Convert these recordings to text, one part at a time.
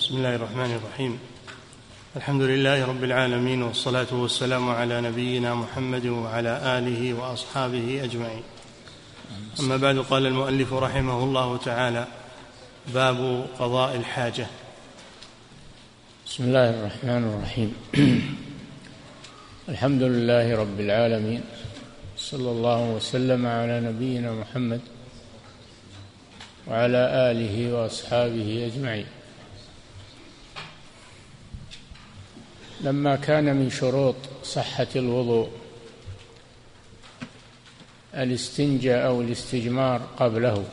بسم الله الرحمن الرحيم. الحمد لله رب العالمين، والصلاة والسلام على نبينا محمد وعلى آله وأصحابه أجمعين. أما بعد، قال المؤلف رحمه الله تعالى: باب قضاء الحاجة. بسم الله الرحمن الرحيم. الحمد لله رب العالمين، صلى الله وسلم على نبينا محمد وعلى آله وأصحابه أجمعين. لما كان من شروط صحة الوضوء الاستنجاء أو الاستجمار قبله،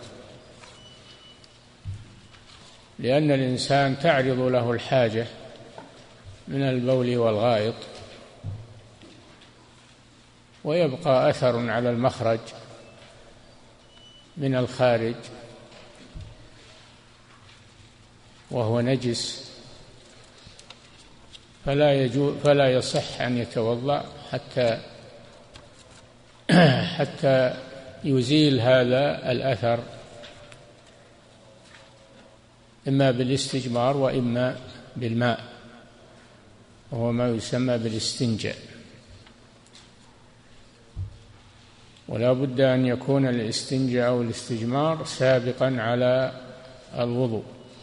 لأن الإنسان تعرض له الحاجة من البول والغائط، ويبقى أثر على المخرج من الخارج وهو نجس، فلا يصح أن يتوضأ حتى يزيل هذا الأثر، إما بالاستجمار وإما بالماء، وهو ما يسمى بالاستنجاء. ولا بد أن يكون الاستنجاء أو الاستجمار سابقا على الوضوء،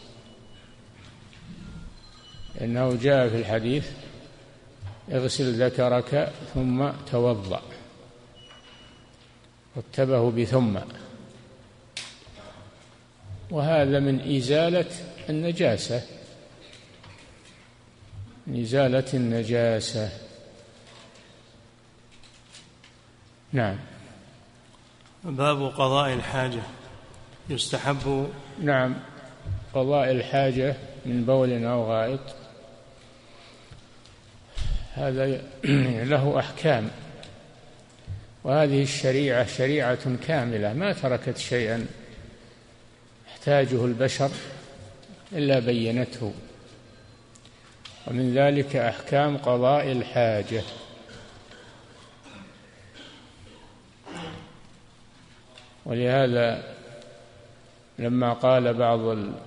إنه جاء في الحديث: اغسل ذكرك ثم توضأ، واتبه بثم، وهذا من إزالة النجاسة، من إزالة النجاسة. نعم. باب قضاء الحاجة. يستحب قضاء الحاجة من بول أو غائط، هذا له أحكام، وهذه الشريعة شريعة كاملة ما تركت شيئا يحتاجه البشر إلا بينته، ومن ذلك أحكام قضاء الحاجة. ولهذا لما قال بعض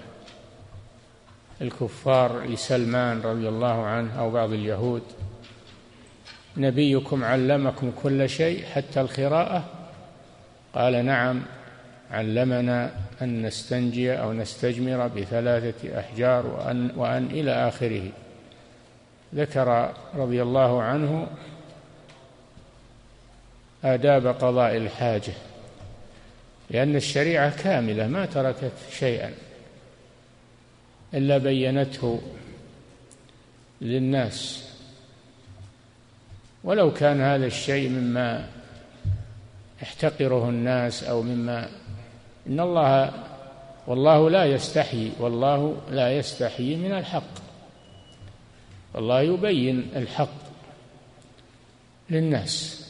الكفار لسلمان رضي الله عنه أو بعض اليهود: نبيكم علمكم كل شيء حتى القراءة؟ قال: نعم، علمنا أن نستنجي أو نستجمر بثلاثة أحجار وأن إلى آخره. ذكر رضي الله عنه آداب قضاء الحاجة، لأن الشريعة كاملة ما تركت شيئا إلا بينته للناس، ولو كان هذا الشيء مما يحتقره الناس أو مما إن الله والله لا يستحيي من الحق، الله يبين الحق للناس.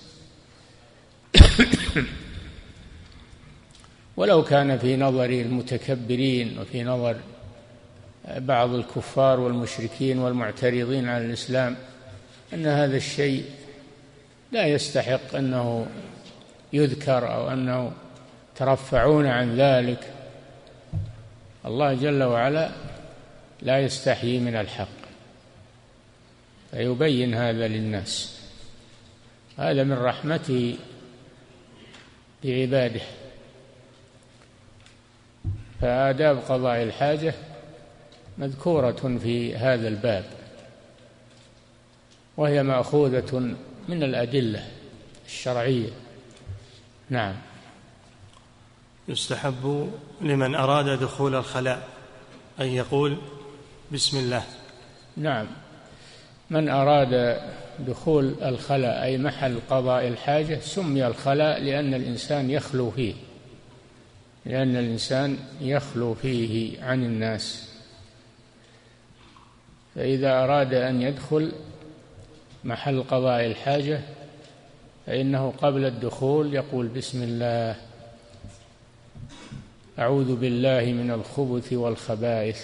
ولو كان في نظر المتكبرين وفي نظر بعض الكفار والمشركين والمعترضين على الإسلام أن هذا الشيء لا يستحق أنه يذكر أو أنه ترفعون عن ذلك، الله جل وعلا لا يستحيي من الحق، فيبين هذا للناس. هذا من رحمته بعباده. فآداب قضاء الحاجة مذكورة في هذا الباب، وهي مأخوذة من الأدلة الشرعية. نعم. يستحب لمن أراد دخول الخلاء أن يقول بسم الله. نعم، من أراد دخول الخلاء أي محل قضاء الحاجة سمي الخلاء لأن الإنسان يخلو فيه عن الناس، فإذا أراد أن يدخل محل قضاء الحاجة فإنه قبل الدخول يقول بسم الله، أعوذ بالله من الخبث والخبائث،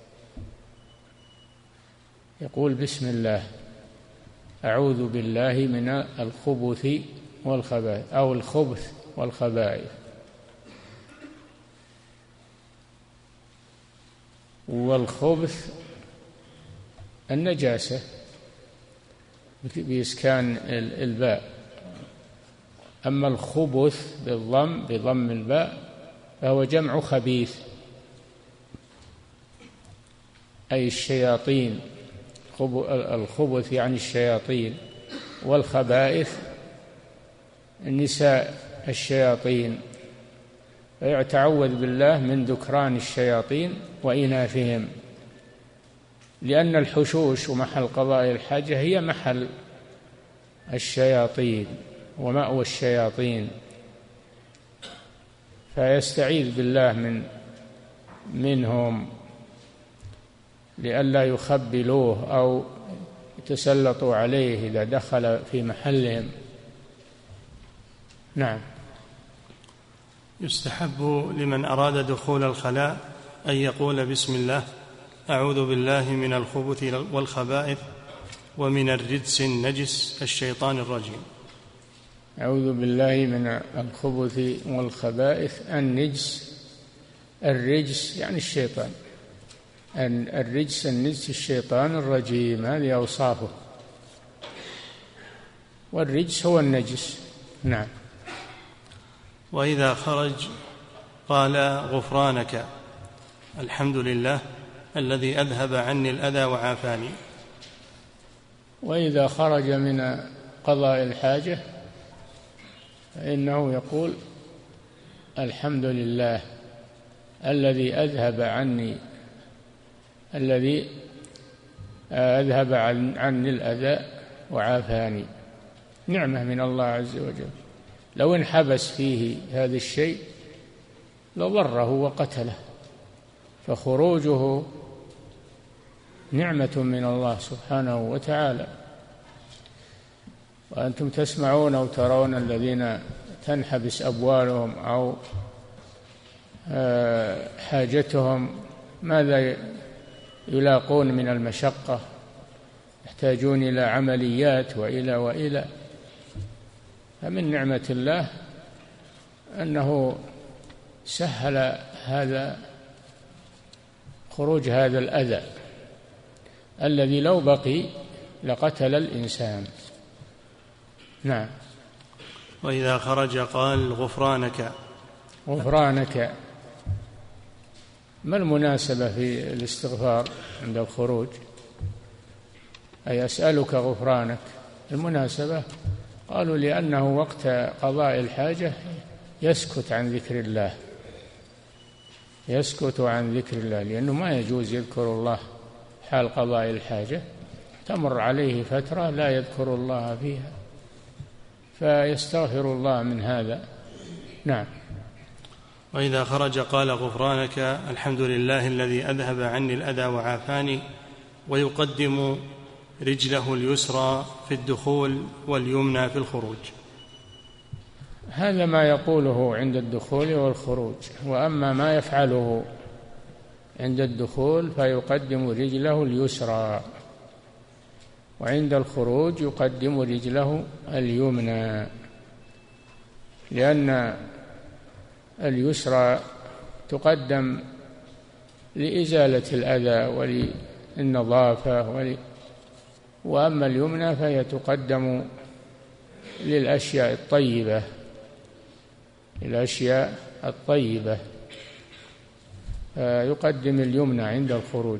يقول بسم الله أعوذ بالله من الخبث والخبائث أو الخبث والخبائث. والخبث النجاسة بإسكان الباء. أما الخبث بضم الباء فهو جمع خبيث، أي الشياطين. الخبث يعني الشياطين، والخبائث النساء الشياطين، فيتعوذ بالله من ذكران الشياطين وإناثهم، لأن الحشوش ومحل قضاء الحاجة هي محل الشياطين ومأوى الشياطين، فيستعيذ بالله منهم لئلا يخبلوه أو يتسلطوا عليه إذا دخل في محلهم. نعم. يستحب لمن أراد دخول الخلاء أن يقول بسم الله أعوذ بالله من الخبث والخبائث ومن الرجس النجس الشيطان الرجيم. أعوذ بالله من الخبث والخبائث. الرجس يعني الشيطان، الرجس النجس الشيطان الرجيم، هذه أوصافه، والرجس هو النجس. نعم. وإذا خرج قال غفرانك الحمد لله الذي أذهب عني الأذى وعافاني. وإذا خرج من قضاء الحاجة فإنه يقول الحمد لله الذي أذهب عني الأذى وعافاني. نعمة من الله عز وجل. لو انحبس فيه هذا الشيء لضره وقتله، فخروجه نعمة من الله سبحانه وتعالى. وأنتم تسمعون أو ترون الذين تنحبس أبوالهم أو حاجتهم ماذا يلاقون من المشقة، يحتاجون إلى عمليات وإلى. فمن نعمة الله أنه سهل خروج هذا الأذى الذي لو بقي لقتل الإنسان. نعم. وإذا خرج قال غفرانك. ما المناسبة في الاستغفار عند الخروج؟ أي أسألك غفرانك. المناسبة قالوا لأنه وقت قضاء الحاجة يسكت عن ذكر الله، لأنه ما يجوز يذكر الله حال قضاء الحاجة، تمر عليه فترة لا يذكر الله فيها، فيستغفر الله من هذا. نعم. وإذا خرج قال غفرانك الحمد لله الذي أذهب عني الأذى وعافاني، ويقدم رجله اليسرى في الدخول واليمنى في الخروج. هذا ما يقوله عند الدخول والخروج. وأما ما يفعله عند الدخول فيقدم رجله اليسرى، وعند الخروج يقدم رجله اليمنى، لأن اليسرى تقدم لإزالة الأذى وللنظافة، وأما اليمنى فهي تقدم للأشياء الطيبة، يقدم اليمنى عند الخروج،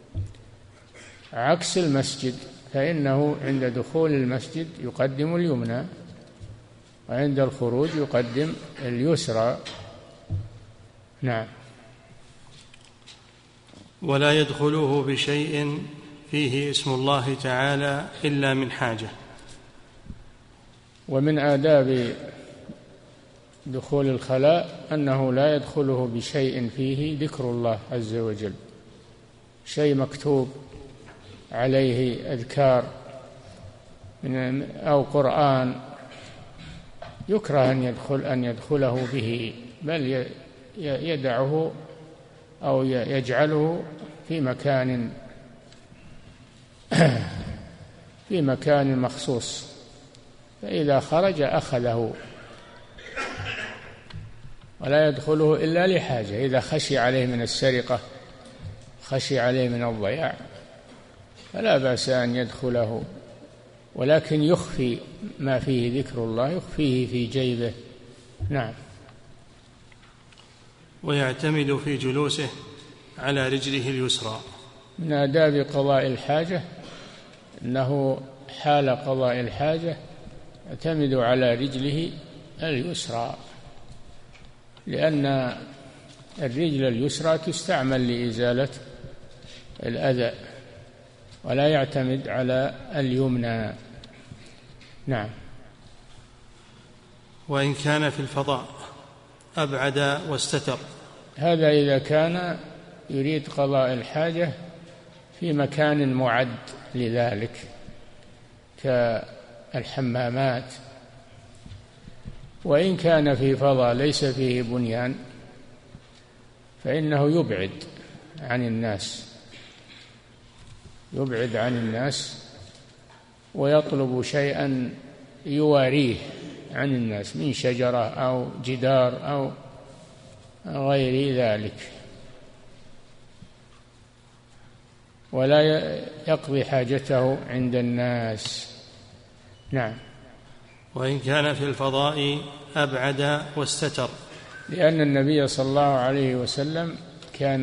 عكس المسجد، فإنه عند دخول المسجد يقدم اليمنى، وعند الخروج يقدم اليسرى. نعم. ولا يدخله بشيء فيه اسم الله تعالى إلا من حاجة. ومن آداب دخول الخلاء أنه لا يدخله بشيء فيه ذكر الله عز وجل، شيء مكتوب عليه أذكار أو قرآن، يكره أن يدخله به، بل يدعه أو يجعله في مكان مخصوص، فإذا خرج أخذه، ولا يدخله إلا لحاجة، إذا خشي عليه من السرقة، خشي عليه من الضياع، فلا بأس أن يدخله، ولكن يخفي ما فيه ذكر الله، يخفيه في جيبه. نعم. ويعتمد في جلوسه على رجله اليسرى. من آداب قضاء الحاجة أنه حال قضاء الحاجة يعتمد على رجله اليسرى، لأن الرجل اليسرى تستعمل لإزالة الأذى، ولا يعتمد على اليمنى. نعم. وإن كان في الفضاء أبعد واستتر. هذا إذا كان يريد قضاء الحاجة في مكان معد لذلك كالحمامات. وإن كان في فضاء ليس فيه بنيان فإنه يبعد عن الناس ويطلب شيئا يواريه عن الناس من شجرة أو جدار أو غير ذلك، ولا يقضي حاجته عند الناس. نعم. وإن كان في الفضاء أبعد واستتر، لأن النبي صلى الله عليه وسلم كان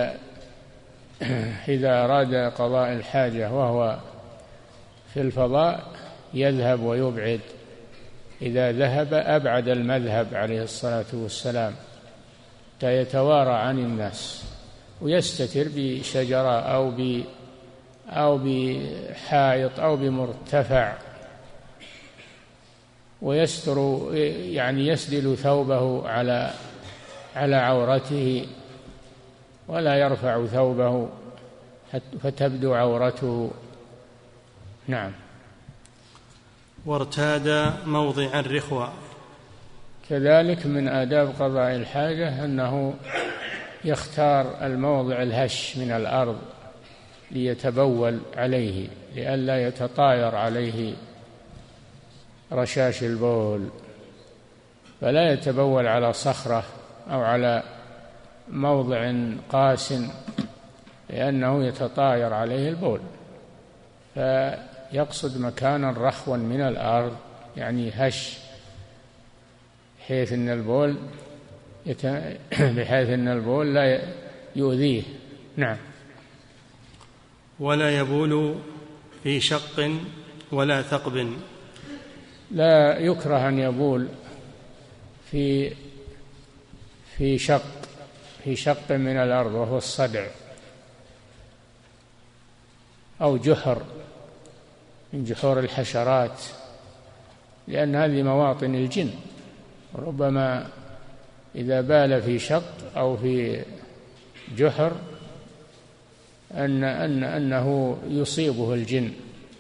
إذا أراد قضاء الحاجة وهو في الفضاء يذهب ويبعد. إذا ذهب أبعد المذهب عليه الصلاة والسلام حتى يتوارى عن الناس، ويستتر بشجرة أو بحائط أو بمرتفع، ويستر يعني يسدل ثوبه على عورته، ولا يرفع ثوبه فتبدو عورته. نعم. وارتاد موضع الرخوة. كذلك من آداب قضاء الحاجة أنه يختار الموضع الهش من الأرض ليتبول عليه، لئلا يتطاير عليه رشاش البول، فلا يتبول على صخرة أو على موضع قاس لأنه يتطاير عليه البول، فيقصد مكانا رخوا من الأرض يعني هش، بحيث أن البول لا يؤذيه. نعم. ولا يبول في شق ولا ثقب. لا يكره أن يبول في شق من الأرض وهو الصدع، أو جحر من جحور الحشرات، لأن هذه مواطن الجن، ربما إذا بال في شق أو في جحر أنه يصيبه الجن،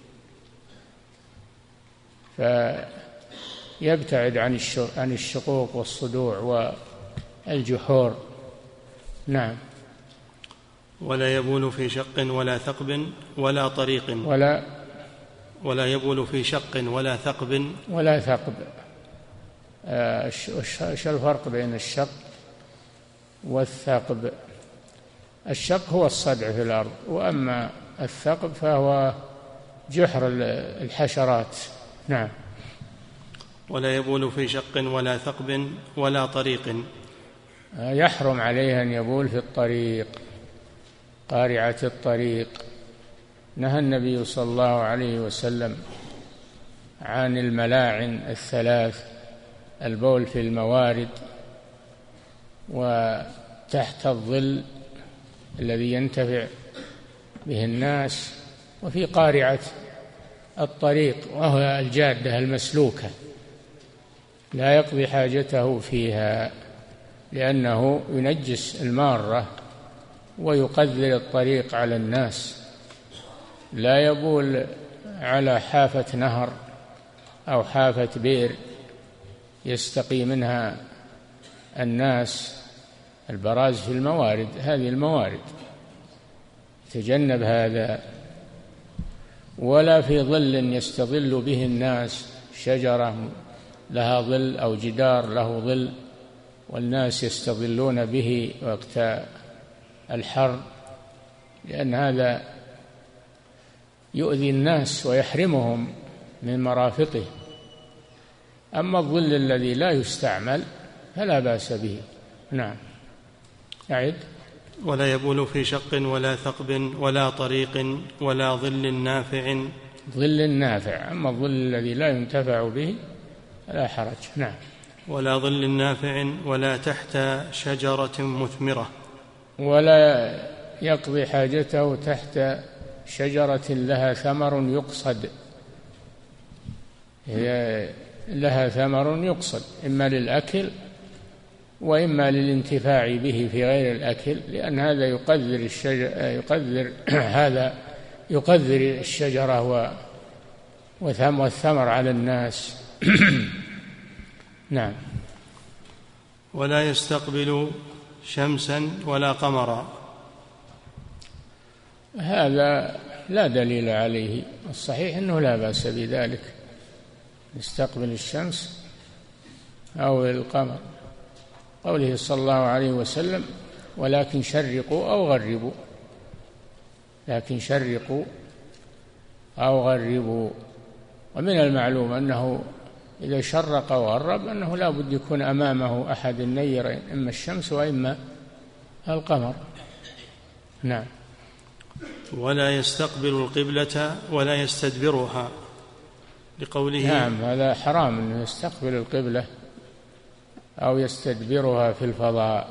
فيبتعد عن الشقوق والصدوع والجحور. نعم. ولا يبول في شق ولا ثقب ولا طريق. ولا يبول في شق ولا ثقب. ولا ثقب. ايش الفرق بين الشق والثقب؟ الشق هو الصدع في الأرض، وأما الثقب فهو جحر الحشرات. نعم. ولا يبول في شق ولا ثقب ولا طريق. يحرم عليه أن يبول في الطريق، قارعة الطريق. نهى النبي صلى الله عليه وسلم عن الملاعن الثلاث: البول في الموارد، وتحت الظل الذي ينتفع به الناس، وفي قارعة الطريق وهو الجادة المسلوكة، لا يقضي حاجته فيها لأنه ينجس المارة ويقذر الطريق على الناس. لا يبول على حافة نهر أو حافة بئر يستقي منها الناس، البراز في الموارد، هذه الموارد تجنب هذا. ولا في ظل يستظل به الناس، شجرة لها ظل أو جدار له ظل والناس يستظلون به وقت الحر، لأن هذا يؤذي الناس ويحرمهم من مرافقه. أما الظل الذي لا يستعمل فلا بأس به. نعم. أعد. ولا يبول في شق ولا ثقب ولا طريق ولا ظل نافع. ظل نافع. أما الظل الذي لا ينتفع به لا حرج. نعم. ولا ظل نافع ولا تحت شجرة مثمرة. ولا يقضي حاجته تحت شجرة لها ثمر يقصد، هي لها ثمر يقصد إما للأكل وإما للانتفاع به في غير الأكل، لأن هذا يقدر الشجرة والثمر على الناس. نعم. ولا يستقبل شمسا ولا قمرا. هذا لا دليل عليه، الصحيح أنه لا بأس بذلك، يستقبل الشمس أو القمر، قوله صلى الله عليه وسلم: ولكن شرقوا أو غربوا، لكن شرقوا أو غربوا. ومن المعلوم أنه إذا شرق أو غرب أنه لا بد يكون أمامه أحد النيرين، إما الشمس وإما القمر. نعم. ولا يستقبل القبلة ولا يستدبرها، لقوله. نعم، هذا حرام أنه يستقبل القبلة أو يستدبرها في الفضاء،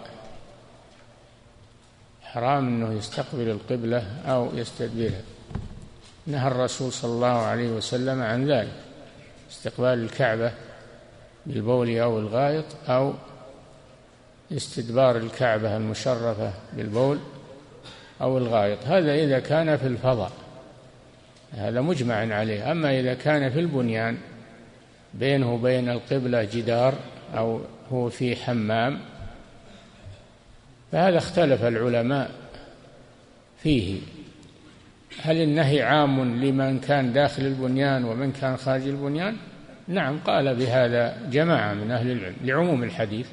حرام أنه يستقبل القبلة أو يستدبرها. نهى الرسول صلى الله عليه وسلم عن ذلك، استقبال الكعبة بالبول أو الغائط، أو استدبار الكعبة المشرفة بالبول أو الغائط، هذا إذا كان في الفضاء، هذا مجمع عليه. أما إذا كان في البنيان بينه وبين القبلة جدار أو هو في حمام فهذا اختلف العلماء فيه، هل النهي عام لمن كان داخل البنيان ومن كان خارج البنيان؟ نعم، قال بهذا جماعة من أهل العلم لعموم الحديث.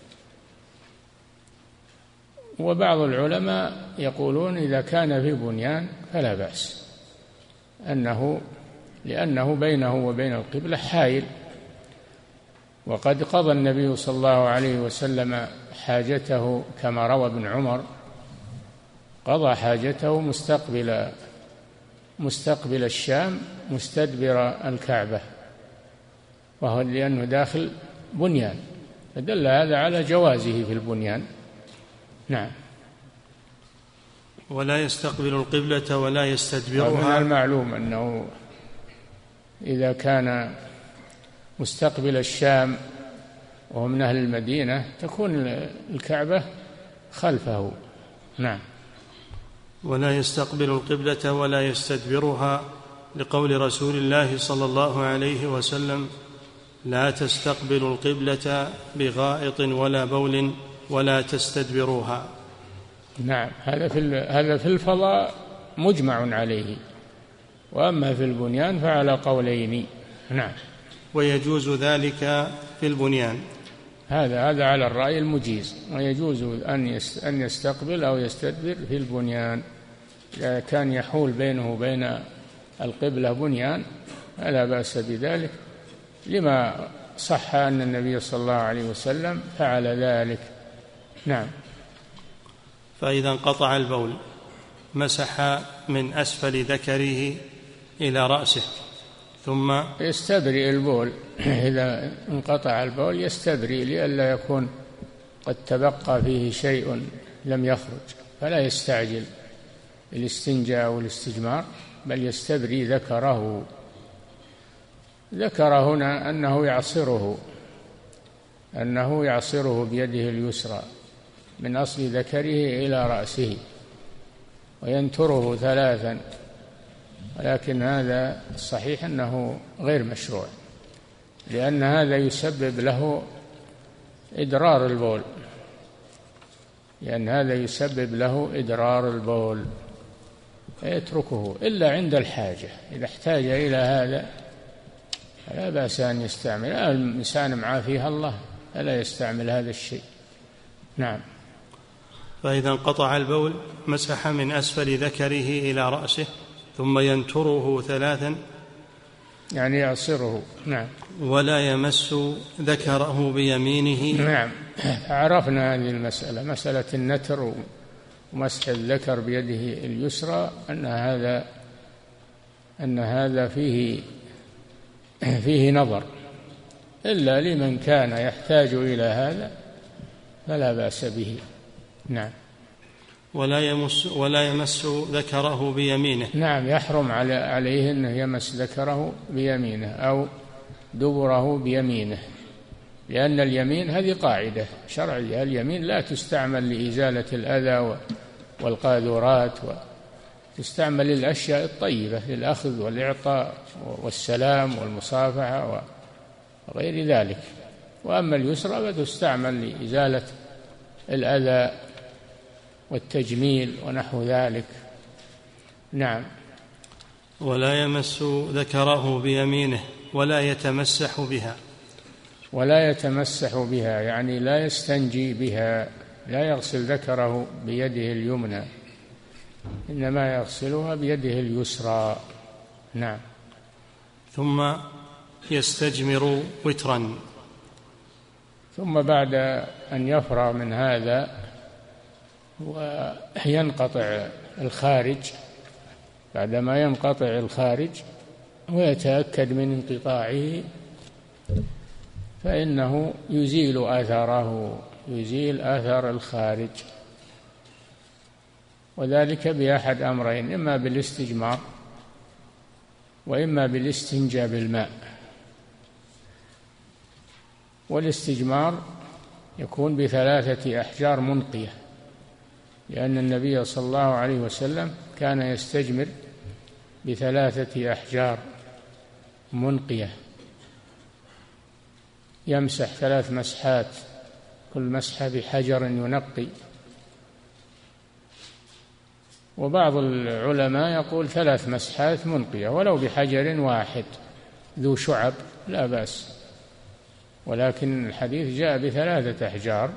وبعض العلماء يقولون إذا كان في بنيان فلا بأس، لأنه بينه وبين القبلة حائل. وقد قضى النبي صلى الله عليه وسلم حاجته كما روى ابن عمر، قضى حاجته مستقبل الشام مستدبر الكعبة، وهو لأنه داخل بنيان، فدل هذا على جوازه في البنيان. نعم. ولا يستقبل القبلة ولا يستدبرها. من المعلوم أنه إذا كان مستقبل الشام وهو من أهل المدينة تكون الكعبة خلفه. نعم. ولا يستقبل القبلة ولا يستدبرها، لقول رسول الله صلى الله عليه وسلم: لا تستقبلوا القبلة بغائط ولا بول ولا تستدبروها. نعم، هذا في الفضاء مجمع عليه، وأما في البنيان فعلى قولين. نعم. ويجوز ذلك في البنيان، هذا على الرأي المجيز، ويجوز أن يستقبل أو يستدبر في البنيان إذا كان يحول بينه وبين القبلة بنيان فلا بأس بذلك، لما صح أن النبي صلى الله عليه وسلم فعل ذلك. نعم. فإذا انقطع البول مسح من أسفل ذكره إلى رأسه ثم يستبرئ البول. إذا انقطع البول يستبرئ لئلا يكون قد تبقى فيه شيء لم يخرج، فلا يستعجل الاستنجاء والاستجمار، بل يستبرئ ذكره. ذكر هنا أنه يعصره بيده اليسرى من أصل ذكره إلى رأسه وينتره 3، ولكن هذا الصحيح أنه غير مشروع، لأن هذا يسبب له إدرار البول، فيتركه إلا عند الحاجة. إذا احتاج إلى هذا لا بأس أن يستعمل، الإنسان معافيها الله فلا يستعمل هذا الشيء. نعم. فإذا انقطع البول مسح من أسفل ذكره إلى رأسه ثم ينتره 3 يعني يعصره. نعم. ولا يمس ذكره بيمينه. نعم، عرفنا هذه المسألة، مسألة النتر ومسح الذكر بيده اليسرى، أن هذا فيه نظر، إلا لمن كان يحتاج إلى هذا فلا بأس به. نعم. ولا يمس ذكره بيمينه. نعم، يحرم عليه أنه يمس ذكره بيمينه أو دبره بيمينه، لأن اليمين هذه قاعدة شرعية، اليمين لا تستعمل لإزالة الأذى والقاذورات، وتستعمل للأشياء الطيبة، للأخذ والإعطاء والسلام والمصافحة وغير ذلك. وأما اليسرى فتستعمل لإزالة الأذى والتجميل ونحو ذلك. نعم. ولا يمس ذكره بيمينه ولا يتمسح بها. ولا يتمسح بها يعني لا يستنجي بها، لا يغسل ذكره بيده اليمنى، إنما يغسلها بيده اليسرى. نعم. ثم يستجمر وترا. ثم بعد أن يفرغ من هذا وينقطع الخارج، بعدما ينقطع الخارج ويتأكد من انقطاعه، فإنه يزيل أثره، يزيل أثر الخارج، وذلك بأحد أمرين: إما بالاستجمار وإما بالاستنجاء بالماء. والاستجمار يكون ب3 أحجار منقية، لأن النبي صلى الله عليه وسلم كان يستجمر ب3 أحجار منقية، يمسح 3 مسحات، كل مسحة بحجر ينقي. وبعض العلماء يقول 3 مسحات منقية ولو بحجر واحد ذو شعب لا بأس، ولكن الحديث جاء ب3 أحجار،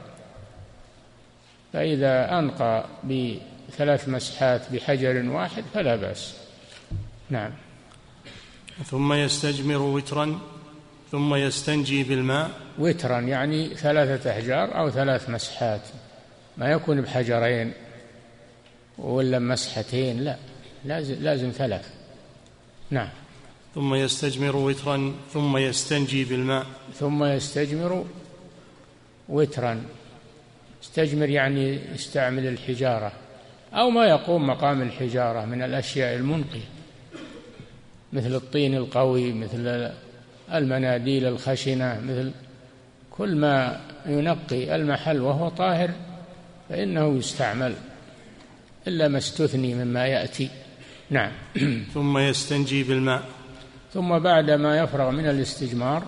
فإذا أنقى ب3 مسحات بحجر واحد فلا بأس. نعم. ثم يستجمر وترا ثم يستنجي بالماء. وترا يعني 3 أحجار أو 3 مسحات، ما يكون بحجرين ولا مسحتين، لا، لازم 3. نعم. ثم يستجمر وترا ثم يستنجي بالماء. ثم يستجمر وترا، استجمر يعني يستعمل الحجارة أو ما يقوم مقام الحجارة من الأشياء المنقية، مثل الطين القوي، مثل المناديل الخشنة، مثل كل ما ينقي المحل وهو طاهر فإنه يستعمل، إلا ما استثني مما يأتي. نعم. ثم يستنجي بالماء. ثم بعد ما يفرغ من الاستجمار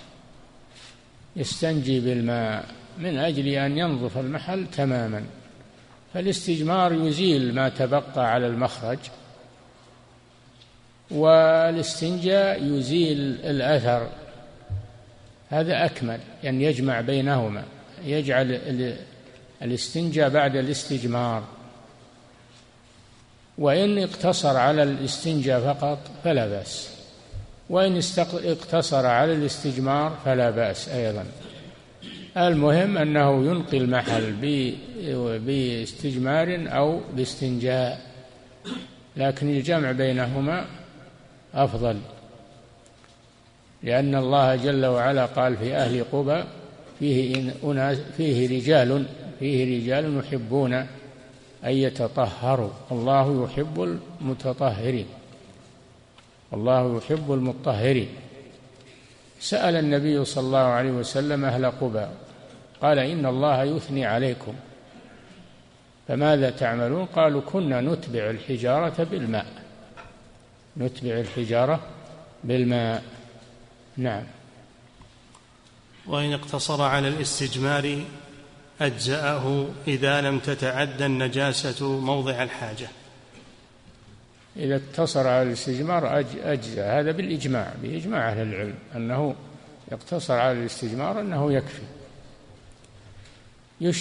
يستنجي بالماء من أجل أن ينظف المحل تماما. فالاستجمار يزيل ما تبقى على المخرج، والاستنجاء يزيل الأثر، هذا أكمل، أن يجمع بينهما، يجعل الاستنجاء بعد الاستجمار. وإن اقتصر على الاستنجاء فقط فلا بأس، وإن اقتصر على الاستجمار فلا بأس أيضا. المهم أنه ينقي المحل باستجمار أو باستنجاء، لكن الجمع بينهما أفضل، لأن الله جل وعلا قال في أهل قبى فيه رجال يحبون أن يتطهروا، الله يحب المتطهرين، الله يحب المطهرين. سأل النبي صلى الله عليه وسلم أهل قبى قال: إن الله يثني عليكم فماذا تعملون؟ قالوا: كنا نتبع الحجارة بالماء، نتبع الحجارة بالماء. نعم. وإن اقتصر على الاستجمار أجزأه إذا لم تتعدى النجاسة موضع الحاجة. إذا اقتصر على الاستجمار أجزأ، هذا بإجماع أهل العلم أنه يقتصر على الاستجمار أنه يكفي.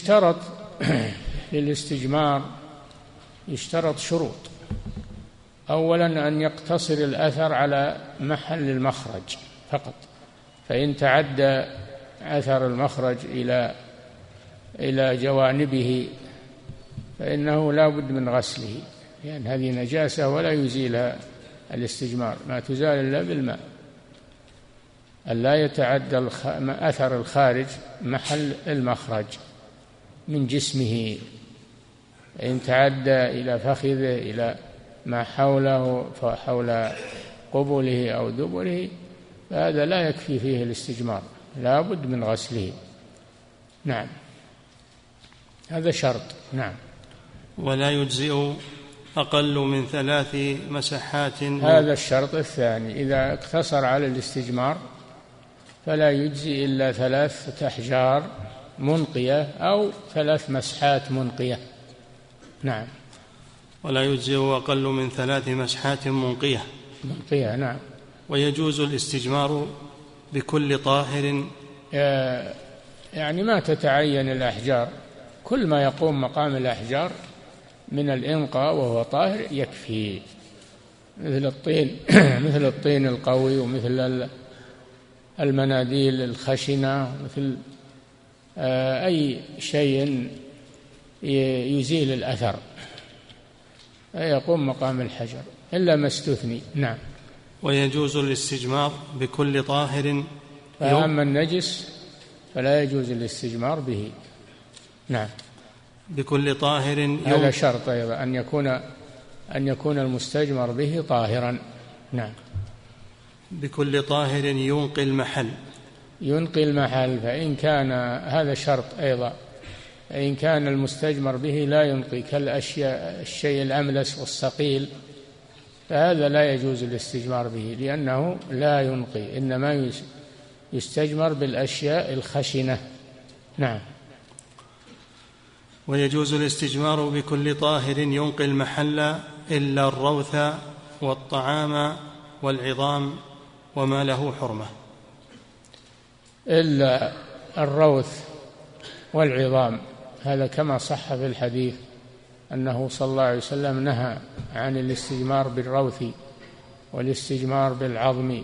يشترط للاستجمار شروط. أولا أن يقتصر الأثر على محل المخرج فقط، فإن تعدى أثر المخرج إلى جوانبه فإنه لا بد من غسله، لأن هذه نجاسة ولا يزيلها الاستجمار، ما تزال إلا بالماء. ألا يتعدى أثر الخارج محل المخرج من جسمه، إن تعدى إلى فخذه إلى ما حوله حول قبله أو دبره فهذا لا يكفي فيه الاستجمار، لا بد من غسله. نعم، هذا شرط. نعم. ولا يجزئ أقل من 3 مسحات. هذا الشرط الثاني، إذا اقتصر على الاستجمار فلا يجزي إلا 3 أحجار منقية أو 3 مسحات منقية. نعم. ولا يجزئ أقل من 3 مسحات منقية. نعم. ويجوز الاستجمار بكل طاهر، يعني ما تتعين الأحجار، كل ما يقوم مقام الأحجار من الإنقاء وهو طاهر يكفي، مثل الطين مثل الطين القوي، ومثل المناديل الخشنة، مثل أي شيء يزيل الأثر يقوم مقام الحجر إلا ما استثني. نعم. ويجوز الاستجمار بكل طاهر، فأما النجس فلا يجوز الاستجمار به. نعم. بكل طاهر، هذا شرط أيضا أن يكون المستجمر به طاهرا. نعم. بكل طاهر ينقي المحل، فإن كان هذا شرط أيضا، إن كان المستجمر به لا ينقي الشيء الأملس والثقيل فهذا لا يجوز الاستجمار به، لأنه لا ينقي، إنما يستجمر بالأشياء الخشنة. نعم. ويجوز الاستجمار بكل طاهر ينقي المحل إلا الروث والطعام والعظام وما له حرمة. إلا الروث والعظام، هذا كما صح في الحديث أنه صلى الله عليه وسلم نهى عن الاستجمار بالروث والاستجمار بالعظم،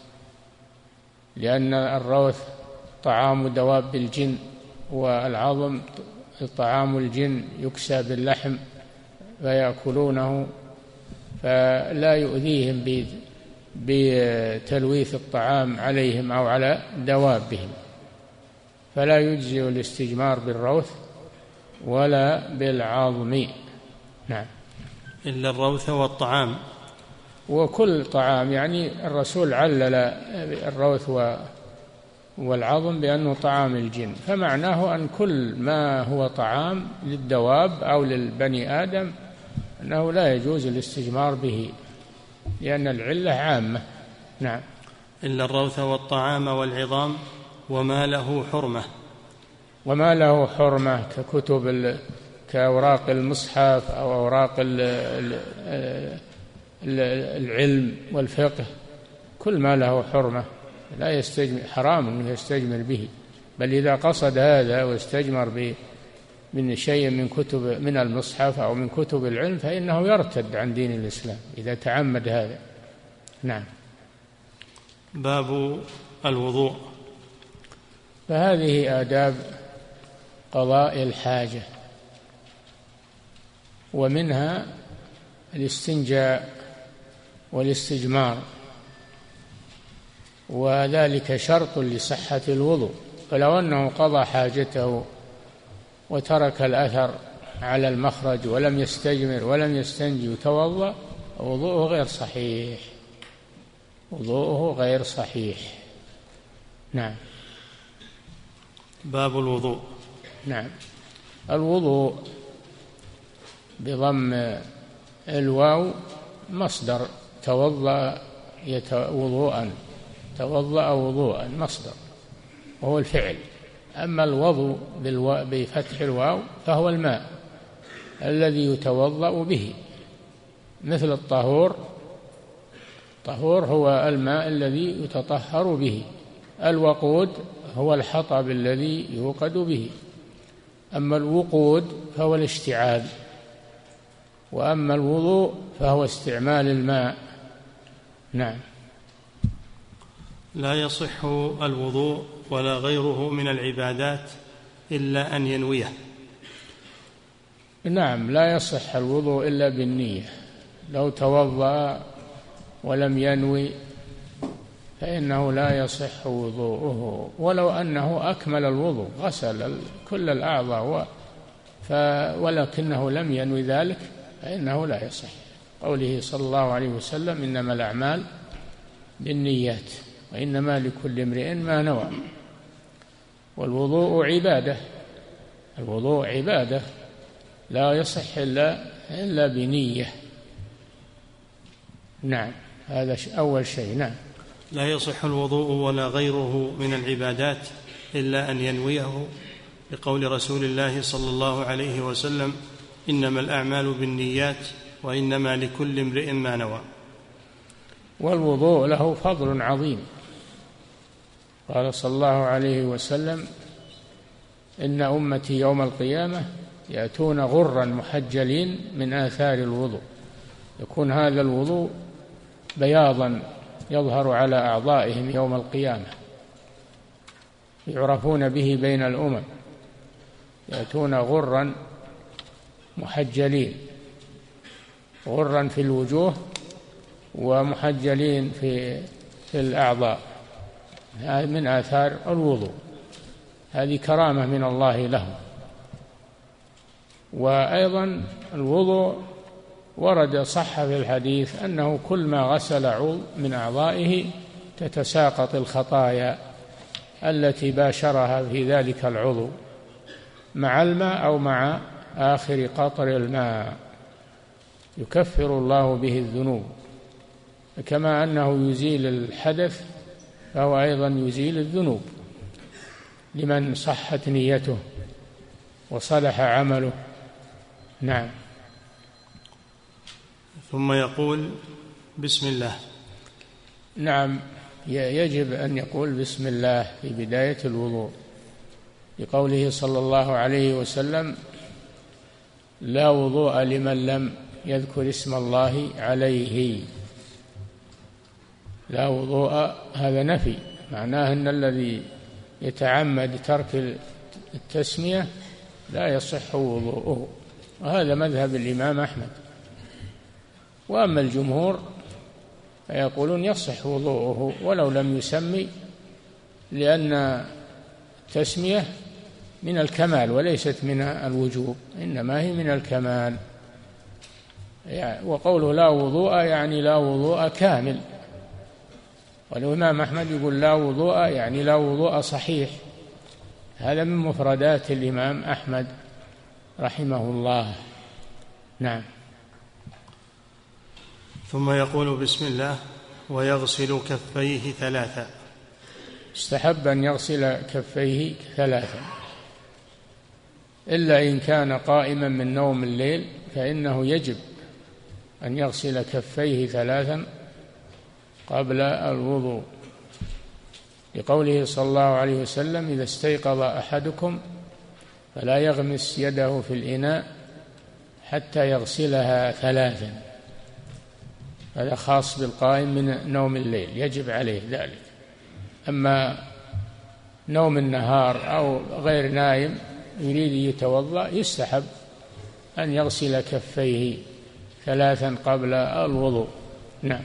لأن الروث طعام دواب الجن، والعظم طعام الجن يكسى باللحم فيأكلونه، فلا يؤذيهم بتلويث الطعام عليهم أو على دوابهم، فلا يجزئ الاستجمار بالروث ولا بالعظم. نعم. إلا الروث والطعام، وكل طعام، يعني الرسول علل الروث والعظم بأنه طعام الجن، فمعناه أن كل ما هو طعام للدواب أو للبني آدم أنه لا يجوز الاستجمار به، لأن العلة عامة. نعم. إلا الروث والطعام والعظام وما له حرمة. وما له حرمة كأوراق المصحف أو أوراق العلم والفقه، كل ما له حرمة لا يستجمر، حرام أنه يستجمر به، بل إذا قصد هذا واستجمر من شيء من المصحف أو من كتب العلم فإنه يرتد عن دين الإسلام إذا تعمد هذا. نعم. باب الوضوء. فهذه آداب قضاء الحاجة، ومنها الاستنجاء والاستجمار، وذلك شرط لصحة الوضوء، فلو أنه قضى حاجته وترك الأثر على المخرج ولم يستجمر ولم يستنجي وتوضأ وضوءه غير صحيح. نعم. باب الوضوء. نعم. الوضوء بضم الواو مصدر توضأ وضوءا مصدر وهو الفعل، أما الوضوء بفتح الواو فهو الماء الذي يتوضأ به، مثل الطهور هو الماء الذي يتطهر به، الوقود هو الحطب الذي يوقد به، أما الوقود فهو الاشتعال، وأما الوضوء فهو استعمال الماء. نعم. لا يصح الوضوء ولا غيره من العبادات إلا أن ينويه. نعم، لا يصح الوضوء إلا بالنية. لو توضأ ولم ينوي فإنه لا يصح وضوءه، ولو أنه أكمل الوضوء غسل كل الأعضاء ولكنه لم ينوي ذلك فإنه لا يصح. قوله صلى الله عليه وسلم: إنما الأعمال بالنيات وإنما لكل امرئ ما نوى. والوضوء عبادة، الوضوء عبادة لا يصح إلا بنية. نعم، هذا أول شيء. نعم. لا يصح الوضوء ولا غيره من العبادات إلا أن ينويه، لقول رسول الله صلى الله عليه وسلم: إنما الأعمال بالنيات وإنما لكل امرئ ما نوى. والوضوء له فضل عظيم. قال صلى الله عليه وسلم: إن أمتي يوم القيامة يأتون غرا محجلين من آثار الوضوء، يكون هذا الوضوء بياضا يظهر على أعضائهم يوم القيامة، يعرفون به بين الأمم. يأتون غرا محجلين، غرا في الوجوه ومحجلين في الأعضاء، من آثار الوضوء. هذه كرامة من الله لهم. وأيضا الوضوء ورد صح في الحديث أنه كل ما غسل عضو من أعضائه تتساقط الخطايا التي باشرها في ذلك العضو مع الماء أو مع آخر قطر الماء، يكفر الله به الذنوب. كما أنه يزيل الحدث فهو أيضا يزيل الذنوب لمن صحت نيته وصلح عمله. نعم. ثم يقول: بسم الله. نعم، يجب أن يقول بسم الله في بداية الوضوء، لقوله صلى الله عليه وسلم: لا وضوء لمن لم يذكر اسم الله عليه. لا وضوء هذا نفي، معناه أن الذي يتعمد ترك التسمية لا يصح وضوءه، وهذا مذهب الإمام أحمد. وأما الجمهور فيقولون يصح وضوءه ولو لم يسمي، لأن التسمية من الكمال وليست من الوجوب، إنما هي من الكمال. وقوله لا وضوء يعني لا وضوء كامل، والإمام أحمد يقول لا وضوء يعني لا وضوء صحيح. هذا من مفردات الإمام أحمد رحمه الله. نعم. ثم يقول: بسم الله، ويغسل كفيه ثلاثا. استحب أن يغسل كفيه ثلاثا، إلا إن كان قائما من نوم الليل فإنه يجب أن يغسل كفيه ثلاثا قبل الوضوء، لقوله صلى الله عليه وسلم: إذا استيقظ أحدكم فلا يغمس يده في الإناء حتى يغسلها ثلاثا. هذا خاص بالقائم من نوم الليل، يجب عليه ذلك. أما نوم النهار أو غير نائم يريد يتوضأ يستحب أن يغسل كفيه ثلاثا قبل الوضوء. نعم.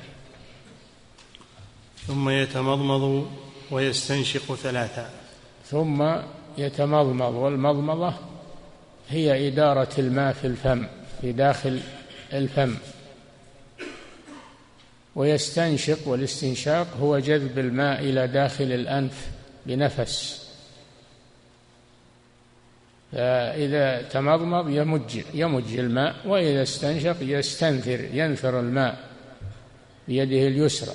ثم يتمضمض ويستنشق ثلاثا. ثم يتمضمض، والمضمضة هي إدارة الماء في الفم، في داخل الفم. ويستنشق، والاستنشاق هو جذب الماء إلى داخل الأنف بنفس. فإذا تمضمض يمج الماء، وإذا استنشق ينثر الماء بيده اليسرى،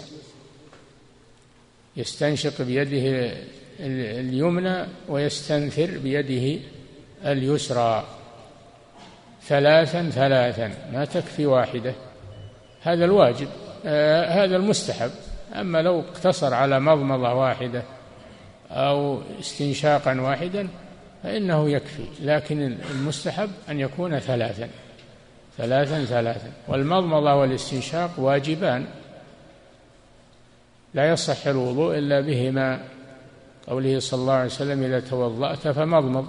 يستنشق بيده اليمنى ويستنثر بيده اليسرى ثلاثا ثلاثا، ما تكفي واحدة. هذا الواجب، هذا المستحب. أما لو اقتصر على مضمضة واحدة أو استنشاقا واحدا فإنه يكفي، لكن المستحب أن يكون ثلاثا ثلاثا ثلاثا. والمضمضة والاستنشاق واجبان لا يصح الوضوء إلا بهما، قوله صلى الله عليه وسلم: إذا توضأت فمضمض.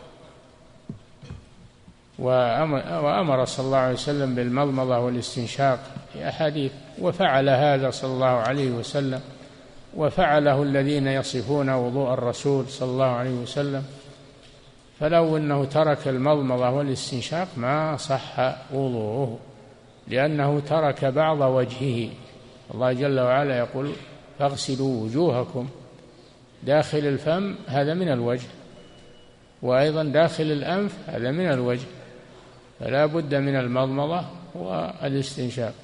وأمر صلى الله عليه وسلم بالمضمضة والاستنشاق في أحاديث، وفعل هذا صلى الله عليه وسلم، وفعله الذين يصفون وضوء الرسول صلى الله عليه وسلم. فلو أنه ترك المضمضة والاستنشاق ما صح وضوءه، لأنه ترك بعض وجهه. الله جل وعلا يقول: فاغسلوا وجوهكم. داخل الفم هذا من الوجه، وأيضا داخل الأنف هذا من الوجه، فلا بد من المضمضة والاستنشاق،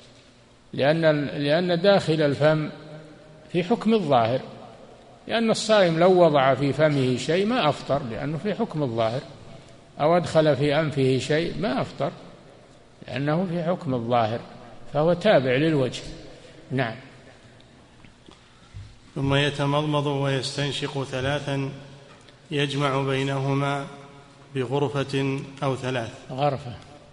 لأن داخل الفم في حكم الظاهر، لأن الصائم لو وضع في فمه شيء ما أفطر، لأنه في حكم الظاهر، أو أدخل في أنفه شيء ما أفطر، لأنه في حكم الظاهر، فهو تابع للوجه. نعم. ثم يتمضمض ويستنشق ثلاثا يجمع بينهما بغرفة أو ثلاث. غرفة.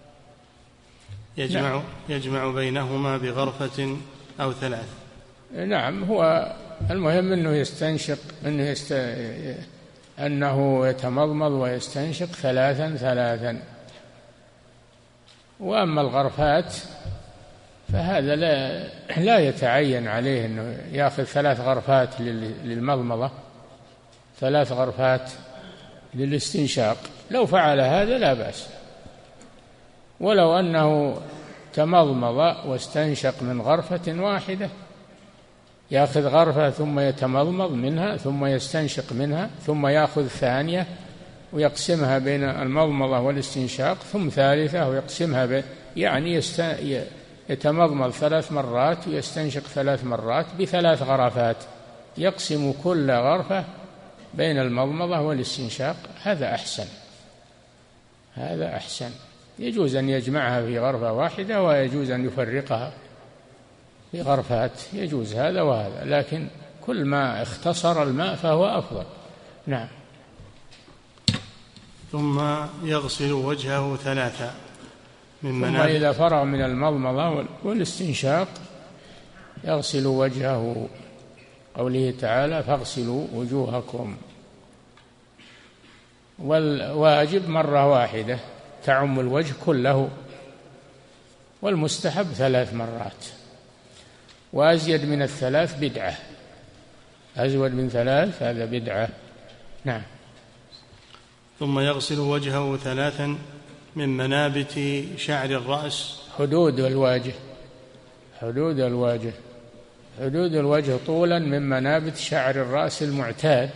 يجمع بينهما بغرفة أو ثلاث. نعم. هو المهم أنه يستنشق، أنه يتمضمض ويستنشق ثلاثا ثلاثا. وأما الغرفات فهذا لا يتعين عليه أنه يأخذ 3 غرفات للمضمضة، 3 غرفات للاستنشاق. لو فعل هذا لا بأس. ولو أنه تمضمض واستنشق من غرفة واحدة، يأخذ غرفة ثم يتمضمض منها ثم يستنشق منها ثم يأخذ ثانية ويقسمها بين المضمضة والاستنشاق ثم ثالثة ويقسمها يعني يتمضمض 3 مرات ويستنشق 3 مرات ب3 غرفات، يقسم كل غرفة بين المضمضة والاستنشاق. هذا أحسن، هذا أحسن. يجوز أن يجمعها في غرفة واحدة ويجوز أن يفرقها في غرفات، يجوز هذا وهذا، لكن كل ما اختصر الماء فهو أفضل. نعم. ثم يغسل وجهه 3 ثم إذا فرغ من المضمضة والاستنشاق يغسل وجهه، قوله تعالى: فاغسلوا وجوهكم. والواجب مرة واحدة تعم الوجه كله، والمستحب 3 مرات، وأزيد من 3 بدعة، أزود من 3 هذا بدعة. نعم. ثم يغسل وجهه 3 من منابت شعر الرأس، حدود الوجه، حدود الوجه، حدود الوجه طولا من منابت شعر الرأس المعتاد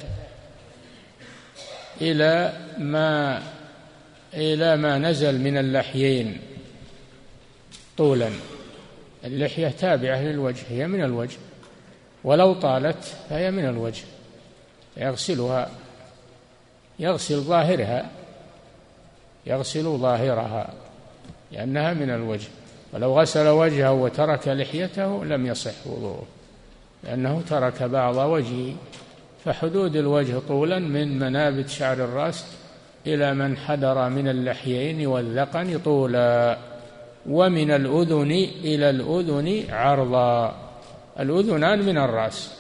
إلى ما نزل من اللحيين طولا. اللحية تابعة للوجه، هي من الوجه، ولو طالت فهي من الوجه. يغسلها، يغسل ظاهرها، يغسل ظاهرها لأنها من الوجه. ولو غسل وجهه وترك لحيته لم يصح وضوءه، لأنه ترك بعض وجهه. فحدود الوجه طولا من منابت شعر الرأس إلى من حدر من اللحيين والذقن طولا، ومن الأذن إلى الأذن عرضا. الأذنان من الرأس،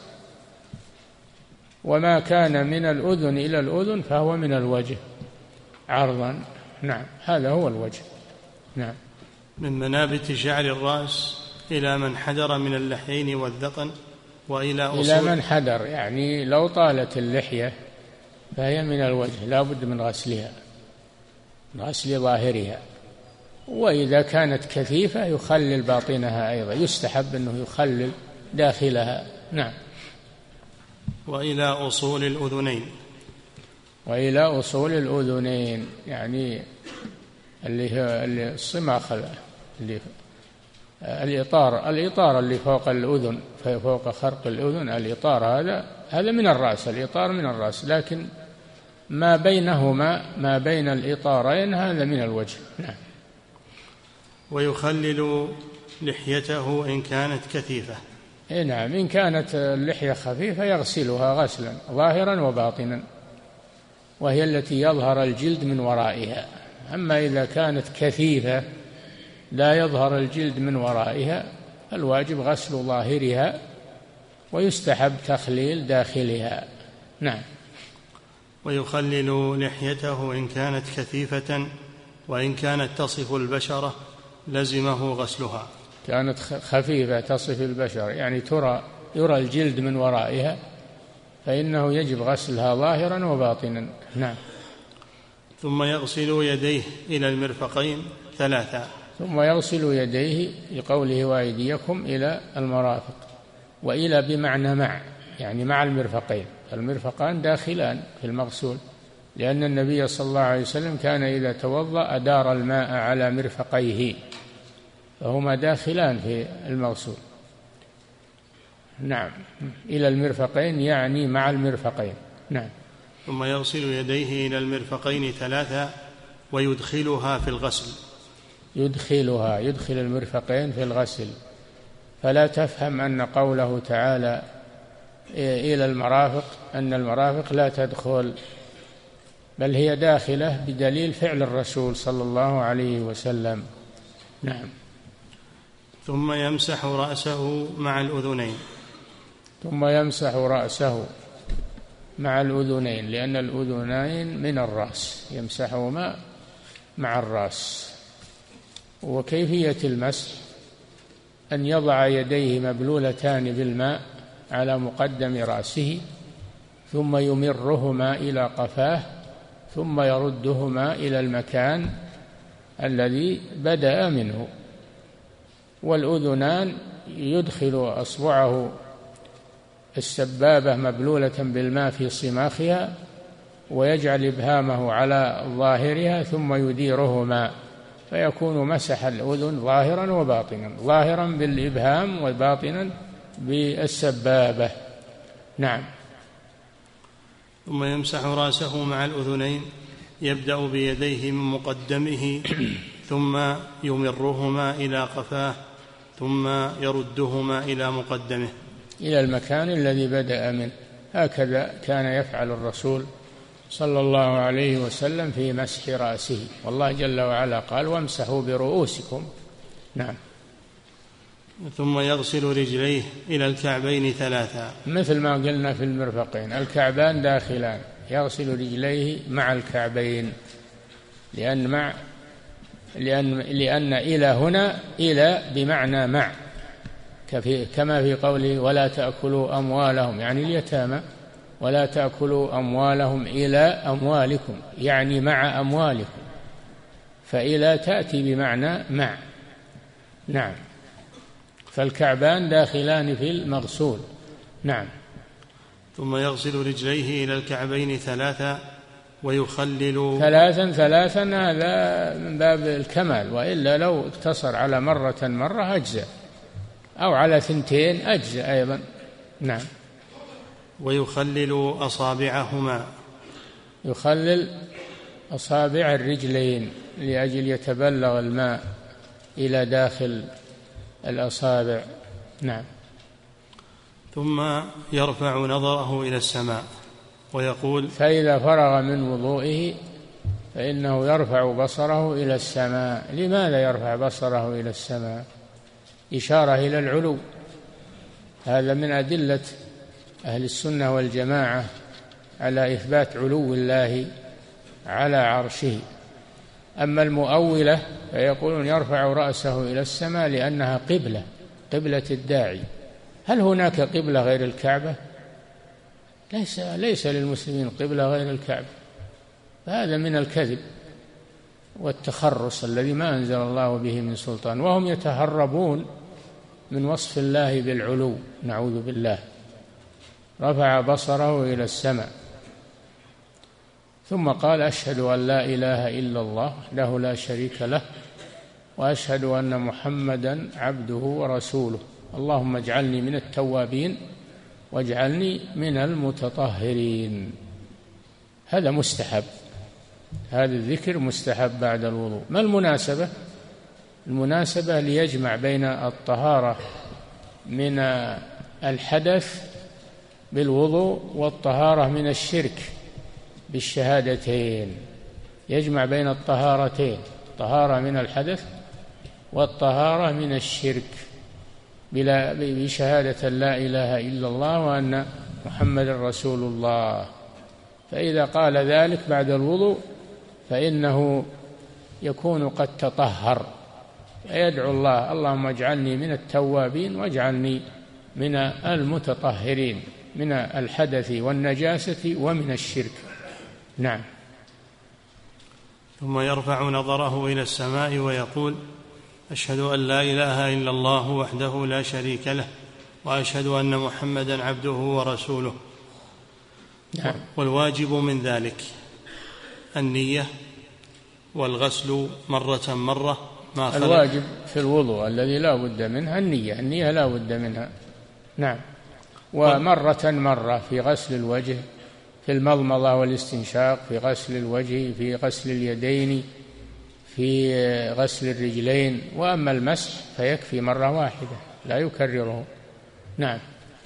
وما كان من الأذن إلى الأذن فهو من الوجه عرضا. نعم. هذا هو الوجه. نعم. من منابت شعر الرأس إلى من حدر من اللحيين والذقن وإلى أصول. إلى من حدر يعني لو طالت اللحية فهي من الوجه، لا بد من غسلها، من غسل ظاهرها. وإذا كانت كثيفة يخلل باطنها أيضا، يستحب أنه يخلل داخلها. نعم. وإلى أصول الأذنين، وإلى أصول الأذنين يعني اللي هي الصماخ، اللي الإطار اللي فوق الأذن، فوق خرق الأذن الإطار، هذا من الرأس، الإطار من الرأس، لكن ما بينهما، ما بين الإطارين، هذا من الوجه. نعم. ويخلل لحيته إن كانت كثيفة. نعم. إن كانت اللحية خفيفة يغسلها غسلا ظاهرا وباطنا، وهي التي يظهر الجلد من ورائها. أما إذا كانت كثيفة لا يظهر الجلد من ورائها، الواجب غسل ظاهرها ويستحب تخليل داخلها. نعم. ويخلل لحيته إن كانت كثيفة، وإن كانت تصف البشرة لزمه غسلها. كانت خفيفة تصف البشر يعني يرى الجلد من ورائها، فإنه يجب غسلها ظاهرا وباطنا. نعم. ثم يغسل يديه إلى المرفقين 3. ثم يغسل يديه لقوله وأيديكم إلى المرافق، وإلى بمعنى مع، يعني مع المرفقين، المرفقان داخلان في المغسول، لأن النبي صلى الله عليه وسلم كان إذا توضأ أدار الماء على مرفقيه، فهما داخلان في المغسول. نعم. إلى المرفقين يعني مع المرفقين. نعم. ثم يغسل يديه إلى المرفقين 3 ويدخلها في الغسل. يدخل المرفقين في الغسل، فلا تفهم أن قوله تعالى إلى المرافق أن المرافق لا تدخل، بل هي داخلة بدليل فعل الرسول صلى الله عليه وسلم. نعم. ثم يمسح رأسه مع الأذنين. ثم يمسح رأسه مع الأذنين، لأن الأذنين من الرأس، يمسحهما مع الرأس. وكيفية المسح أن يضع يديه مبلولتان بالماء على مقدم رأسه، ثم يمرهما إلى قفاه، ثم يردهما إلى المكان الذي بدأ منه. والأذنان يدخل أصبعه السبابة مبلولة بالماء في صماخها، ويجعل إبهامه على ظاهرها، ثم يديرهما، فيكون مسح الأذن ظاهرا وباطنا، ظاهرا بالإبهام وباطنا بالسبابة. نعم. ثم يمسح رأسه مع الأذنين، يبدأ بيديه من مقدمه، ثم يمرهما إلى قفاه، ثم يردهما إلى مقدمه، إلى المكان الذي بدأ منه. هكذا كان يفعل الرسول صلى الله عليه وسلم في مسح رأسه، والله جل وعلا قال وامسحوا برؤوسكم. نعم. ثم يغسل رجليه إلى الكعبين 3، مثل ما قلنا في المرفقين، الكعبان داخلان، يغسل رجليه مع الكعبين، لأن إلى هنا إلى بمعنى مع، كما في قوله ولا تأكلوا أموالهم، يعني اليتامى، ولا تأكلوا أموالهم إلى أموالكم، يعني مع أموالكم، فإلى تأتي بمعنى مع. نعم. فالكعبان داخلان في المغسول. نعم. ثم يغسل رجليه إلى الكعبين 3 ويخلل ثلاثا، هذا من باب الكمال، وإلا لو اقتصر على مرة أجزأ، أو على 2 أجزأ أيضا. نعم. ويخلل أصابعهما، يخلل أصابع الرجلين لأجل يتبلغ الماء إلى داخل الأصابع. نعم. ثم يرفع نظره إلى السماء ويقول فإذا فرغ من وضوئه فإنه يرفع بصره إلى السماء. لماذا يرفع بصره إلى السماء؟ إشارة إلى العلو، هذا من أدلة أهل السنة والجماعة على إثبات علو الله على عرشه. أما المؤولة فيقولون يرفع رأسه إلى السماء لأنها قبلة الداعي. هل هناك قبلة غير الكعبة؟ ليس للمسلمين قبلة غير الكعبة، فهذا من الكذب والتخرص الذي ما أنزل الله به من سلطان، وهم يتهربون من وصف الله بالعلو، نعوذ بالله. رفع بصره إلى السماء، ثم قال أشهد أن لا إله إلا الله وحده لا شريك له، وأشهد أن محمدا عبده ورسوله، اللهم اجعلني من التوابين واجعلني من المتطهرين. هذا مستحب، هذا الذكر مستحب بعد الوضوء. ما المناسبة؟ المناسبة ليجمع بين الطهارة من الحدث بالوضوء والطهارة من الشرك بالشهادتين، يجمع بين الطهارتين، طهارة من الحدث والطهارة من الشرك بشهادة لا إله إلا الله وأن محمد رسول الله. فإذا قال ذلك بعد الوضوء فإنه يكون قد تطهر، يدعو الله: اللهم اجعلني من التوابين واجعلني من المتطهرين من الحدث والنجاسة ومن الشرك. نعم. ثم يرفع نظره إلى السماء ويقول: أشهد أن لا إله إلا الله وحده لا شريك له، وأشهد أن محمدا عبده ورسوله. نعم. والواجب من ذلك النية والغسل مرة مرة ما خلق. الواجب في الوضوء الذي لا بد منها النية لا بد منها. نعم. ومرة مرة في غسل الوجه، في المضمضة والاستنشاق، في غسل الوجه، في غسل اليدين، في غسل الرجلين. وأما المسح فيكفي مرة واحدة لا يكرره. نعم.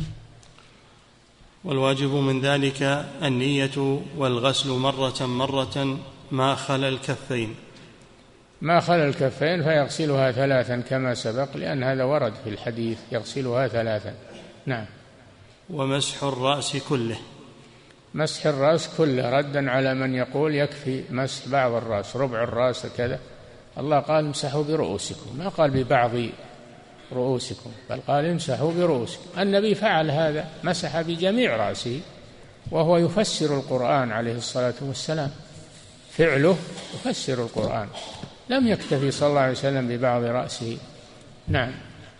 والواجب من ذلك النية والغسل مرة مرة ما خلا الكفين. ما خلا الكفين فيغسلها 3 كما سبق، لأن هذا ورد في الحديث يغسلها 3. نعم. ومسح الرأس كله. مسح الرأس كله ردا على من يقول يكفي مسح بعض الرأس، ربع الرأس كذا. الله قال: امسحوا برؤوسكم، ما قال ببعض رؤوسكم، بل قال: امسحوا برؤوسكم. النبي فعل هذا، مسح بجميع رأسه، وهو يفسر القرآن عليه الصلاة والسلام. فعله يفسر القرآن، لم يكتفي صلى الله عليه وسلم ببعض رأسه. نعم.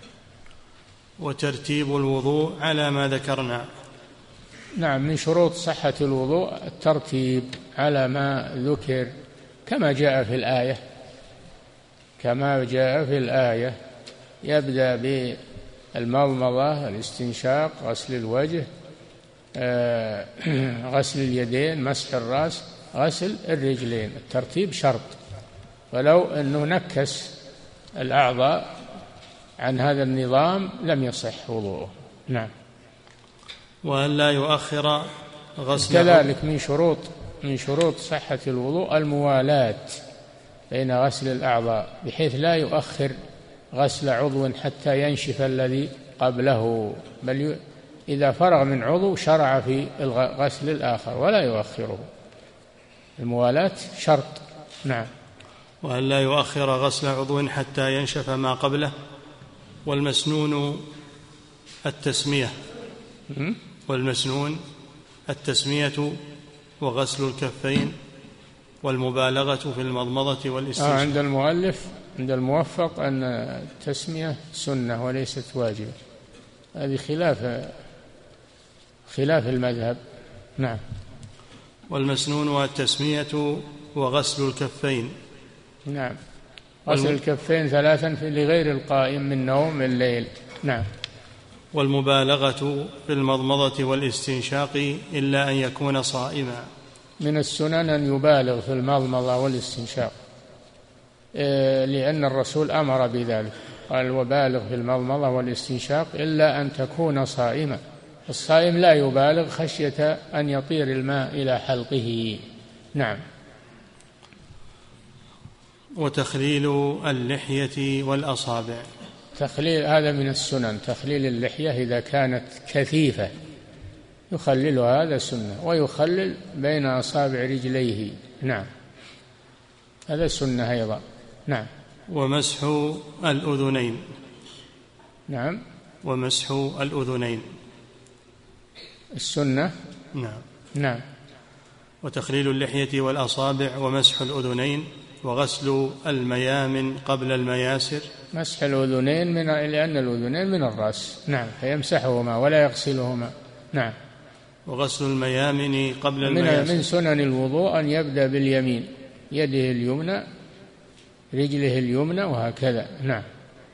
وترتيب الوضوء على ما ذكرنا. نعم. من شروط صحة الوضوء الترتيب على ما ذكر كما جاء في الآية. يبدأ بالمضمضة، الاستنشاق، غسل الوجه، غسل اليدين، مسح الرأس، غسل الرجلين. الترتيب شرط، ولو أنه نكس الأعضاء عن هذا النظام لم يصح وضوءه. نعم. وأن لا يؤخر غسل. كذلك من شروط صحة الوضوء الموالاة بين غسل الأعضاء، بحيث لا يؤخر غسل عضو حتى ينشف الذي قبله، بل إذا فرغ من عضو شرع في غسل الآخر ولا يؤخره. الموالاة شرط. نعم. وأن لا يؤخر غسل عضو حتى ينشف ما قبله. والمسنون التسمية وغسل الكفين والمبالغة في المضمضة والاستنشاق. عند المؤلف عند الموفق أن التسمية سنة وليست واجبة، هذه خلاف المذهب. نعم. والمسنون والتسمية وغسل الكفين. نعم. غسل الكفين 3 لغير القائم من نوم الليل. نعم. والمبالغة في المضمضة والاستنشاق إلا أن يكون صائما. من السنن أن يبالغ في المضمضة والاستنشاق، لأن الرسول أمر بذلك، قال: وبالغ في المضمضة والاستنشاق إلا أن تكون صائما. الصائم لا يبالغ خشية أن يطير الماء إلى حلقه. نعم. وتخليل اللحية والأصابع. هذا من السنن، تخليل اللحية إذا كانت كثيفة يخللها، هذا سنة. ويخلل بين أصابع رجليه. نعم، هذا سنة أيضا. نعم. ومسح الأذنين. نعم. ومسح الأذنين السنة. نعم. نعم. وتخليل اللحية والأصابع ومسح الأذنين وغسل الميامن قبل المياسر. مسح الأذنين لأن الأذنين من الرأس. نعم، فيمسحهما ولا يغسلهما. نعم. وغسل الميامن قبل المياسر. من سنن الوضوء أن يبدأ باليمين، يده اليمنى، رجله اليمنى، وهكذا. نعم.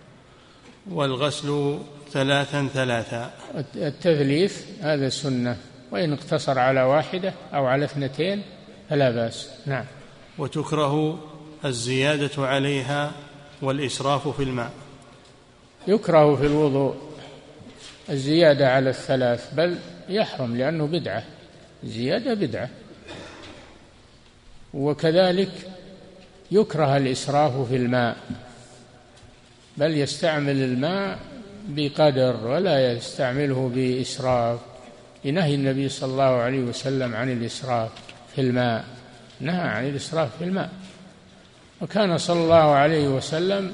والغسل 3 التثليث هذا سنة، وإن اقتصر على واحدة أو على 2 فلا بأس. نعم. وتكره الزيادة عليها والإسراف في الماء. يكره في الوضوء الزيادة على 3، بل يحرم لأنه بدعة، زيادة بدعة. وكذلك يكره الإسراف في الماء، بل يستعمل الماء بقدر ولا يستعمله بإسراف، لنهي النبي صلى الله عليه وسلم عن الإسراف في الماء، نهى عن الإسراف في الماء. وكان صلى الله عليه وسلم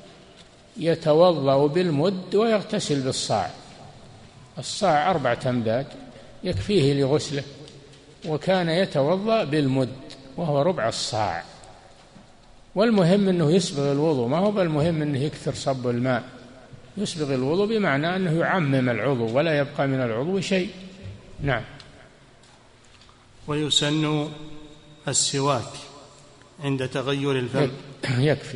يتوضأ بالمد ويغتسل بالصاع، الصاع 4 أمداد يكفيه لغسله، وكان يتوضأ بالمد وهو ربع الصاع. والمهم أنه يسبغ الوضوء، ما هو بالمهم أنه يكثر صب الماء، يسبغ الوضوء بمعنى أنه يعمم العضو ولا يبقى من العضو شيء. نعم. ويسن السواك عند تغير الفم. يكفي.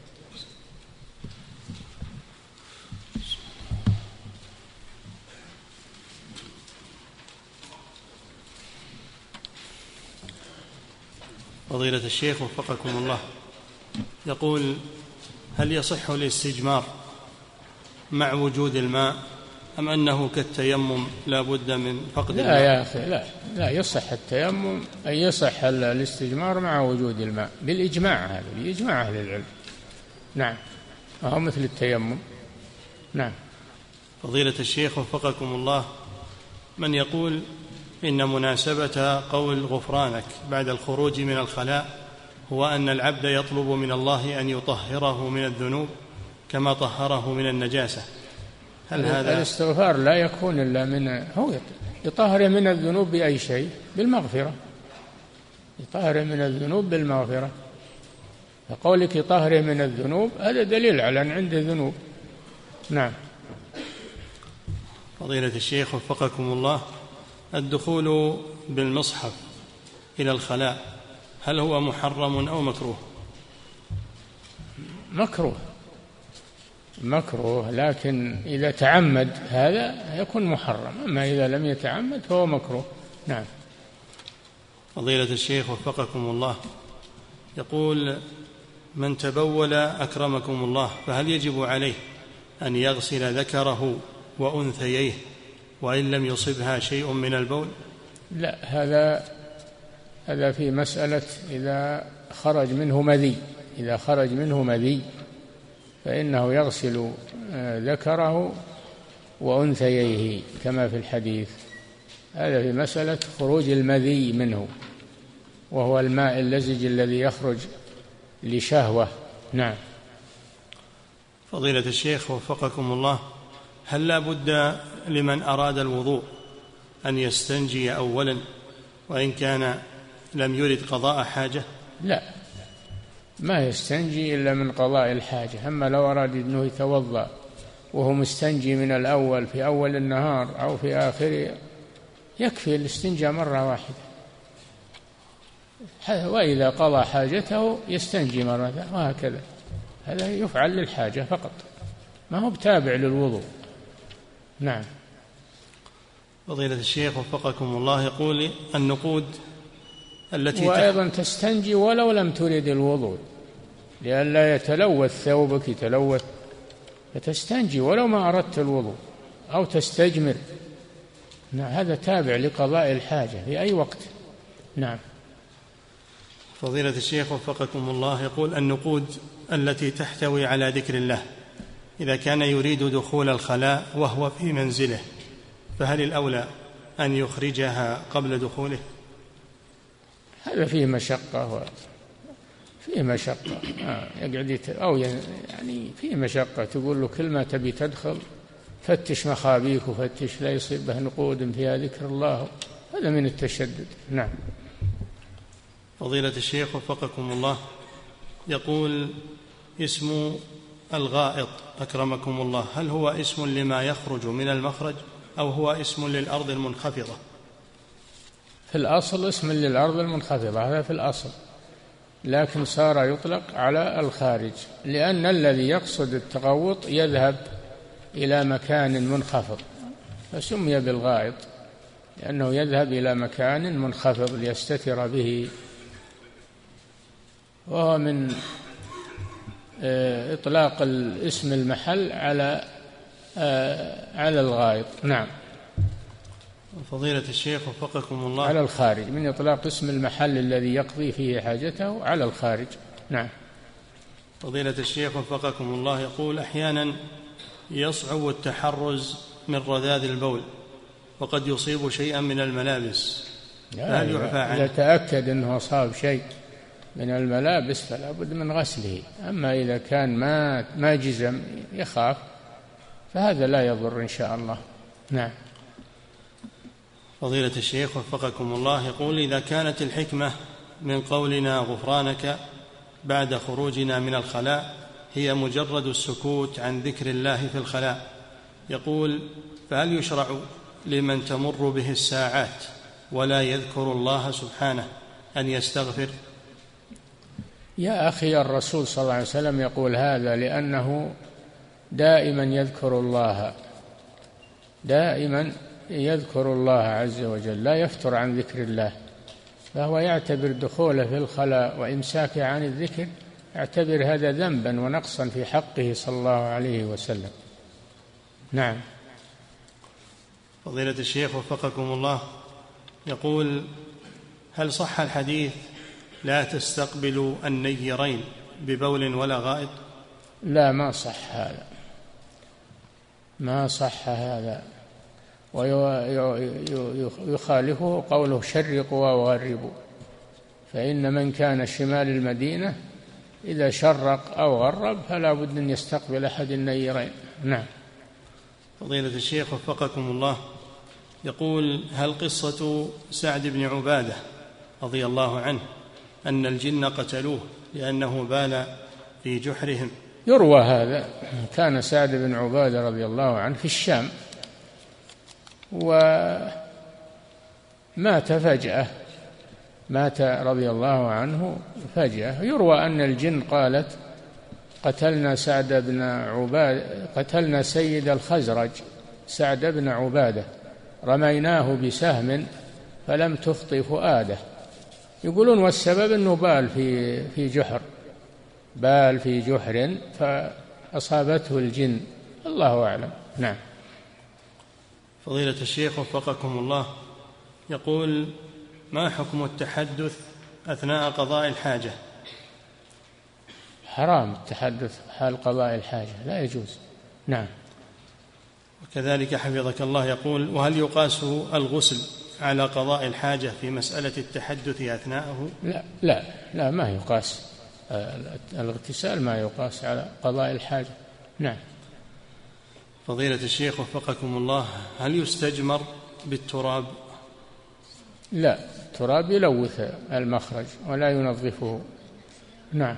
فضيلة الشيخ وفقكم الله، يقول: هل يصح الاستجمار مع وجود الماء أم أنه كالتيمم لا بد من فقد الماء؟ لا يا أخي، لا يصح التيمم، أي يصح الاستجمار مع وجود الماء بالإجماع، هذا بإجماع أهل العلم. نعم، وهو مثل التيمم. نعم. فضيلة الشيخ وفقكم الله، من يقول إن مناسبة قول غفرانك بعد الخروج من الخلاء هو أن العبد يطلب من الله أن يطهره من الذنوب كما طهره من النجاسة، هل هذا الاستغفار لا يكون إلا من هو يطهر من الذنوب بأي شيء؟ بالمغفرة، يطهر من الذنوب بالمغفرة. فقولك يطهر من الذنوب هذا دليل على أن عنده ذنوب. نعم. فضيلة الشيخ وفقكم الله، الدخول بالمصحف إلى الخلاء هل هو محرم أو مكروه؟ مكروه، لكن إذا تعمد هذا يكون محرم، أما إذا لم يتعمد فهو مكروه. نعم. فضيلة الشيخ وفقكم الله، يقول: من تبول أكرمكم الله فهل يجب عليه أن يغسل ذكره وأنثييه وإن لم يصبها شيء من البول؟ لا، هذا في مسألة إذا خرج منه مذي فإنه يغسل ذكره وأنثييه كما في الحديث. هذا في مسألة خروج المذي منه، وهو الماء اللزج الذي يخرج لشهوة. نعم. فضيلة الشيخ وفقكم الله، هل لا بد لمن أراد الوضوء أن يستنجي أولا وإن كان لم يرد قضاء حاجة؟ لا، ما يستنجي إلا من قضاء الحاجة. أما لو أراد أنه يتوضأ وهو مستنجي من الأول في أول النهار أو في آخره يكفي الاستنجاء مرة واحدة، وإذا قضى حاجته يستنجي مرة، وهكذا. هذا يفعل للحاجة فقط، ما هو بتابع للوضوء. نعم. فضيلة الشيخ وفقكم الله، يقول: النقود التي وأيضا تستنجي ولو لم ترد الوضوء لئلا يتلوث ثوبك، يتلوث، فتستنجي ولو ما أردت الوضوء، أو تستجمر. نعم، هذا تابع لقضاء الحاجة في أي وقت. نعم. فضيلة الشيخ وفقكم الله، يقول: النقود التي تحتوي على ذكر الله إذا كان يريد دخول الخلاء وهو في منزله فهل الأولى أن يخرجها قبل دخوله؟ هذا فيه مشقة يقعد أو يعني فيه مشقة، تقول له كل ما تبي تدخل فتش مخابيك وفتش لا يصيبه نقود فيها ذكر الله، هذا من التشدد. نعم. فضيلة الشيخ وفقكم الله، يقول: اسم الغائط أكرمكم الله هل هو اسم لما يخرج من المخرج أو هو اسم للأرض المنخفضة؟ في الأصل اسم للأرض المنخفضة، هذا في الأصل، لكن صار يطلق على الخارج لأن الذي يقصد التغوط يذهب إلى مكان منخفض فسمي بالغائط، لأنه يذهب إلى مكان منخفض ليستتر به، وهو من إطلاق اسم المحل على الغائط. نعم. فضيلة الشيخ وفقكم الله، على الخارج، من إطلاق اسم المحل الذي يقضي فيه حاجته على الخارج. نعم. فضيلة الشيخ وفقكم الله، يقول: أحيانا يصعب التحرز من رذاذ البول وقد يصيب شيئا من الملابس، فهل يعفى عنه؟ إذا تأكد أنه أصاب شيء من الملابس فلا بد من غسله. أما إذا كان ما جزم يخاف فهذا لا يضر إن شاء الله. نعم. فضيلة الشيخ وفقكم الله، يقول: إذا كانت الحكمة من قولنا غفرانك بعد خروجنا من الخلاء هي مجرد السكوت عن ذكر الله في الخلاء، يقول: فهل يشرع لمن تمر به الساعات ولا يذكر الله سبحانه أن يستغفر؟ يا أخي، الرسول صلى الله عليه وسلم يقول هذا لأنه دائما يذكر الله، دائما يذكر الله عز وجل، لا يفتر عن ذكر الله، فهو يعتبر دخوله في الخلاء وإمساكه عن الذكر يعتبر هذا ذنبا ونقصا في حقه صلى الله عليه وسلم. نعم. فضيلة الشيخ وفقكم الله، يقول: هل صح الحديث لا تستقبلوا النيرين ببول ولا غائط؟ لا، ما صح هذا، ما صح هذا، ويخالفه قوله شرقوا وغربوا، فإن من كان شمال المدينة إذا شرق أو غرب فلا بد أن يستقبل أحد النيرين. نعم. فضيلة الشيخ وفقكم الله، يقول: هل قصة سعد بن عبادة رضي الله عنه أن الجن قتلوه لأنه بال في جحرهم؟ يروى هذا. كان سعد بن عبادة رضي الله عنه في الشام ومات فجأة، مات رضي الله عنه فجأة. يروى أن الجن قالت: قتلنا سعد بن عبادة، قتلنا سيد الخزرج سعد بن عبادة، رميناه بسهم فلم تخطئ فؤاده. يقولون والسبب أنه بال في جحر، بال في جحر فأصابته الجن، الله أعلم. نعم. فضيلة الشيخ وفقكم الله، يقول: ما حكم التحدث أثناء قضاء الحاجة؟ حرام التحدث حال قضاء الحاجة، لا يجوز. نعم. وكذلك حفظك الله، يقول: وهل يقاس الغسل على قضاء الحاجة في مسألة التحدث أثناءه؟ لا ما يقاس، الاغتسال ما يقاس على قضاء الحاجة. نعم. فضيلة الشيخ وفقكم الله، هل يستجمر بالتراب؟ لا، التراب يلوث المخرج ولا ينظفه. نعم.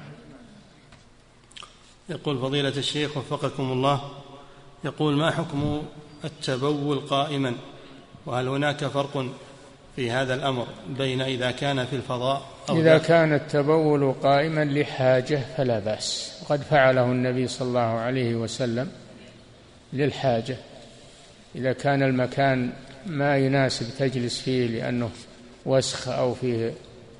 يقول فضيلة الشيخ وفقكم الله، يقول: ما حكم التبول قائما؟ وهل هناك فرق في هذا الأمر بين إذا كان في الفضاء أو إذا كان التبول قائما لحاجة فلا بأس، وقد فعله النبي صلى الله عليه وسلم للحاجة. إذا كان المكان ما يناسب تجلس فيه لأنه وسخ أو فيه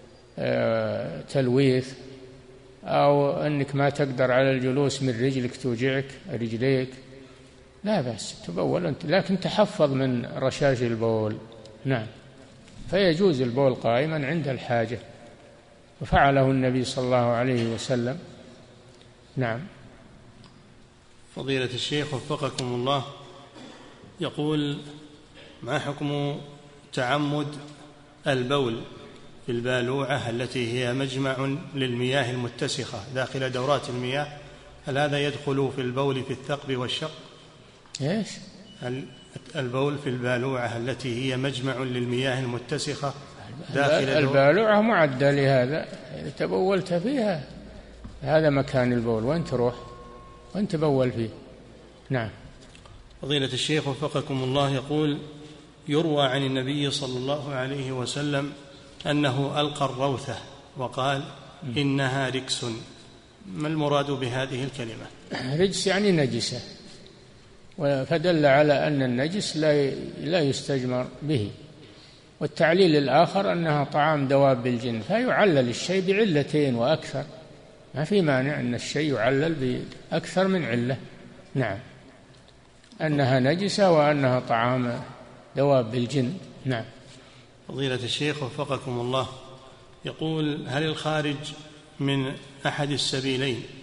تلويث، أو أنك ما تقدر على الجلوس من رجلك توجعك رجليك، لا بأس تبول أنت، لكن تحفظ من رشاش البول. نعم. فيجوز البول قائما عند الحاجة، وفعله النبي صلى الله عليه وسلم. نعم. فضيلة الشيخ وفقكم الله، يقول: ما حكم تعمد البول في البالوعة التي هي مجمع للمياه المتسخة داخل دورات المياه؟ هل هذا يدخل في البول في الثقب والشق؟ إيش؟ هل البول في البالوعة التي هي مجمع للمياه المتسخة داخل البالوعة معدة لهذا، إذا تبولت فيها هذا مكان البول، وين تروح وين تبول فيه. نعم. فضيلة الشيخ وفقكم الله، يقول: يروى عن النبي صلى الله عليه وسلم أنه ألقى الروثة وقال: إنها ركس. ما المراد بهذه الكلمة؟ رجس يعني نجسة، فدل على أن النجس لا يستجمر به. والتعليل الآخر أنها طعام دواب الجن، فيعلل الشيء بعلتين وأكثر، ما في مانع أن الشيء يعلل بأكثر من علة. نعم. أنها نجسة وأنها طعام دواب الجن. نعم. فضيلة الشيخ وفقكم الله، يقول: هل الخارج من أحد السبيلين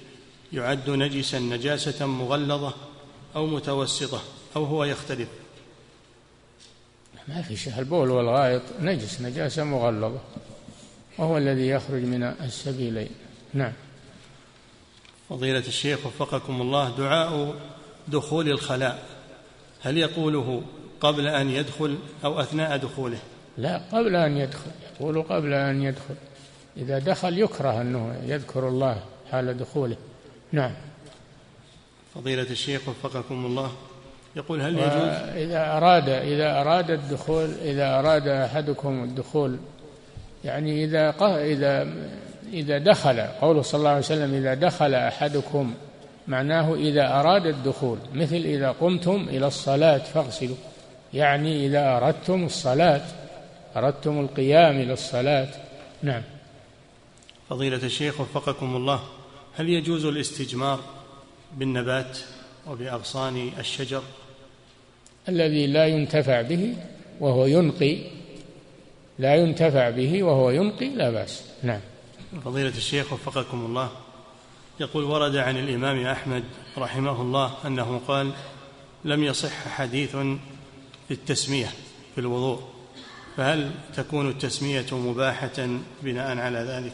يعد نجسا نجاسة مغلظة أو متوسطة أو هو يختلف؟ ما في شيء، البول والغائط نجس نجاسة مغلظة، وهو الذي يخرج من السبيلين. نعم. فضيلة الشيخ وفقكم الله، دعاء دخول الخلاء هل يقوله قبل أن يدخل أو أثناء دخوله؟ لا، قبل أن يدخل، يقول قبل أن يدخل. إذا دخل يكره أنه يذكر الله حال دخوله. نعم. فضيلة الشيخ وفقكم الله، يقول هل يجوز إذا أراد الدخول، إذا أراد أحدكم الدخول، يعني إذا دخل، قوله صلى الله عليه وسلم إذا دخل أحدكم، معناه إذا أراد الدخول، مثل إذا قمتم إلى الصلاة فاغسلوا، يعني إذا أردتم الصلاة، أردتم القيام إلى الصلاة. نعم. فضيلة الشيخ وفقكم الله، هل يجوز الاستجمار بالنبات وبأغصان الشجر؟ الذي لا ينتفع به وهو ينقي، لا ينتفع به وهو ينقي لا بأس. نعم. فضيلة الشيخ وفقكم الله، يقول ورد عن الإمام أحمد رحمه الله أنه قال لم يصح حديث في التسمية في الوضوء، فهل تكون التسمية مباحة بناء على ذلك؟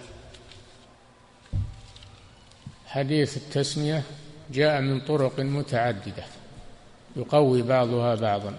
حديث التسمية جاء من طرق متعددة يقوي بعضها بعضا،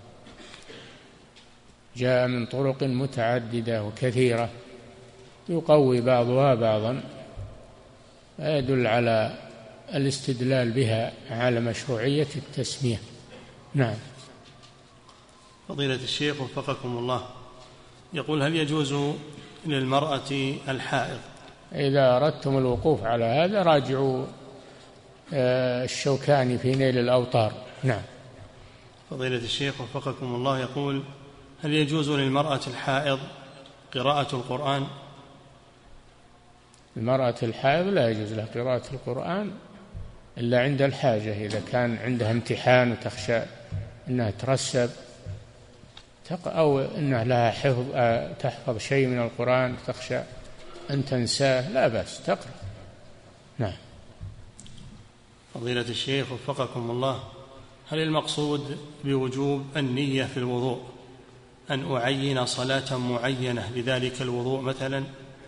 جاء من طرق متعددة وكثيرة يقوي بعضها بعضا، يدل على الاستدلال بها على مشروعية التسمية. نعم. فضيلة الشيخ وفقكم الله، يقول هل يجوز للمرأة الحائض؟ إذا أردتم الوقوف على هذا راجعوا الشوكاني في نيل الأوطار. نعم. فضيلة الشيخ وفقكم الله، يقول هل يجوز للمرأة الحائض قراءة القرآن؟ المرأة الحائض لا يجوز لها قراءة القرآن إلا عند الحاجة، إذا كان عندها امتحان وتخشى أنها ترسب أو أنها لها تحفظ شيء من القرآن تخشى أن تنساه، لا بأس تقرأ. نعم. فضيلة الشيخ وفقكم الله، هل المقصود بوجوب النية في الوضوء أن أعين صلاة معينة لذلك الوضوء مثلا؟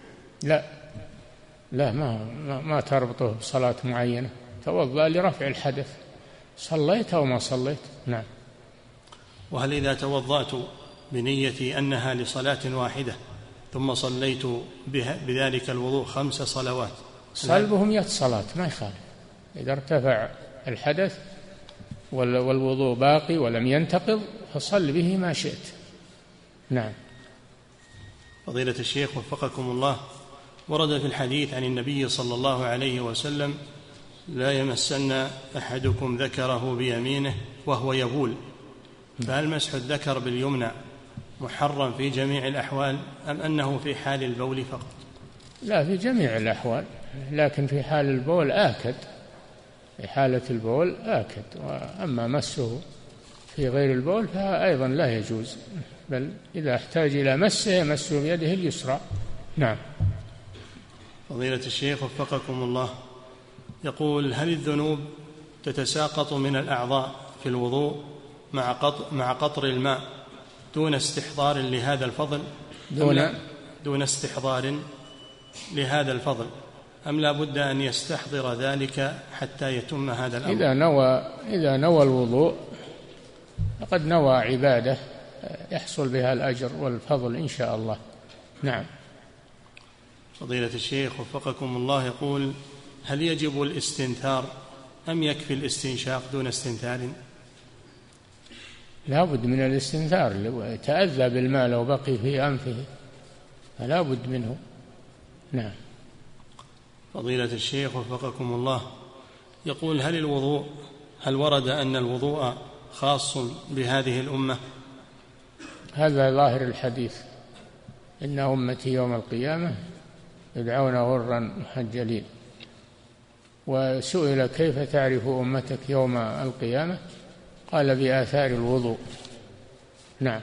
لا، ما تربطه بصلاة معينة، توضأ لرفع الحدث، صليت أو ما صليت. نعم. وهل إذا توضأت بنيتي أنها لصلاة واحدة ثم صليت بذلك الوضوء 5 صلوات صلبهم 100 صلاة ما يخالف، إذا ارتفع الحدث والوضوء باقي ولم ينتقض فصل به ما شئت. نعم. فضيلة الشيخ وفقكم الله، ورد في الحديث عن النبي صلى الله عليه وسلم لا يمسن أحدكم ذكره بيمينه وهو يبول، فهل مسح الذكر باليمنى محرم في جميع الأحوال أم أنه في حال البول فقط؟ لا، في جميع الأحوال، لكن في حال البول آكد، في حالة البول آكد، وأما مسه في غير البول فأيضا لا يجوز، بل إذا احتاج إلى مسه يمسه بيده اليسرى. نعم. فضيلة الشيخ وفقكم الله، يقول هل الذنوب تتساقط من الأعضاء في الوضوء مع قطر الماء دون استحضار لهذا الفضل؟ دون استحضار لهذا الفضل أم لا بد أن يستحضر ذلك حتى يتم هذا الأمر؟ إذا نوى الوضوء فقد نوى عبادة يحصل بها الأجر والفضل إن شاء الله. نعم. فضيلة الشيخ وفقكم الله، يقول هل يجب الاستنثار أم يكفي الاستنشاق دون استنثار؟ لا بد من الاستنثار، يتأذى بالماء لو بقي في أنفه فلا بد منه. نعم. فضيلة الشيخ وفقكم الله، يقول هل ورد أن الوضوء خاص بهذه الأمة؟ هذا ظاهر الحديث، إن أمتي يوم القيامة يدعون غرا محجلين. وسئل كيف تعرف أمتك يوم القيامة؟ قال بآثار الوضوء. نعم.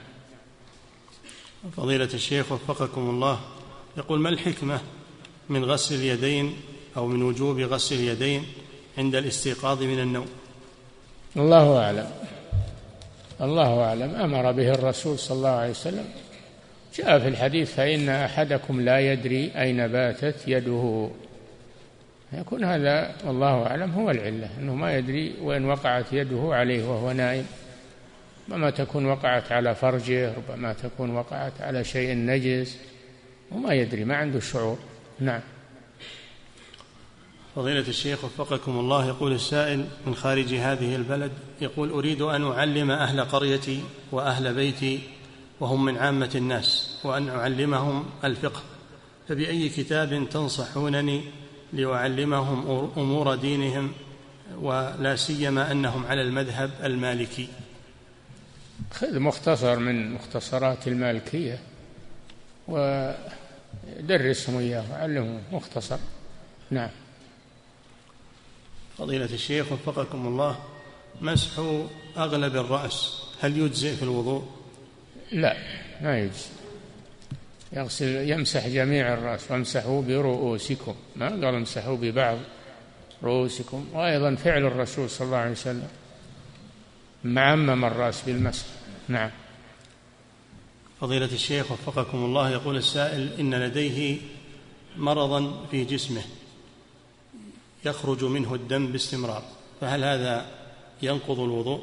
فضيلة الشيخ وفقكم الله، يقول ما الحكمة من غسل اليدين أو من وجوب غسل اليدين عند الاستيقاظ من النوم؟ الله أعلم. الله أعلم. أمر به الرسول صلى الله عليه وسلم، جاء في الحديث: فإن أحدكم لا يدري أين باتت يده. يكون هذا والله أعلم هو العلة، أنه ما يدري وين وقعت يده عليه وهو نائم. ربما تكون وقعت على فرجه، ربما تكون وقعت على شيء نجس وما يدري، ما عنده شعور. نعم. فضيلة الشيخ وفقكم الله، يقول السائل من خارج هذه البلد، يقول: أريد أن أعلم أهل قريتي وأهل بيتي وهم من عامة الناس، وأن أعلمهم الفقه، فبأي كتاب تنصحونني لأعلمهم أمور دينهم، ولا سيما أنهم على المذهب المالكي؟ خذ مختصر من مختصرات المالكية ودرسهم إياه وعلمهم مختصر. نعم. فضيلة الشيخ وفقكم الله، مسح أغلب الرأس هل يجزئ في الوضوء؟ لا، ما يجزئ. يمسح جميع الرأس: وامسحوا برؤوسكم، ما قال امسحوا ببعض رؤوسكم. وأيضا فعل الرسول صلى الله عليه وسلم معمم الرأس بالمسح. نعم. فضيلة الشيخ وفقكم الله، يقول السائل: إن لديه مرضا في جسمه يخرج منه الدم باستمرار، فهل هذا ينقض الوضوء؟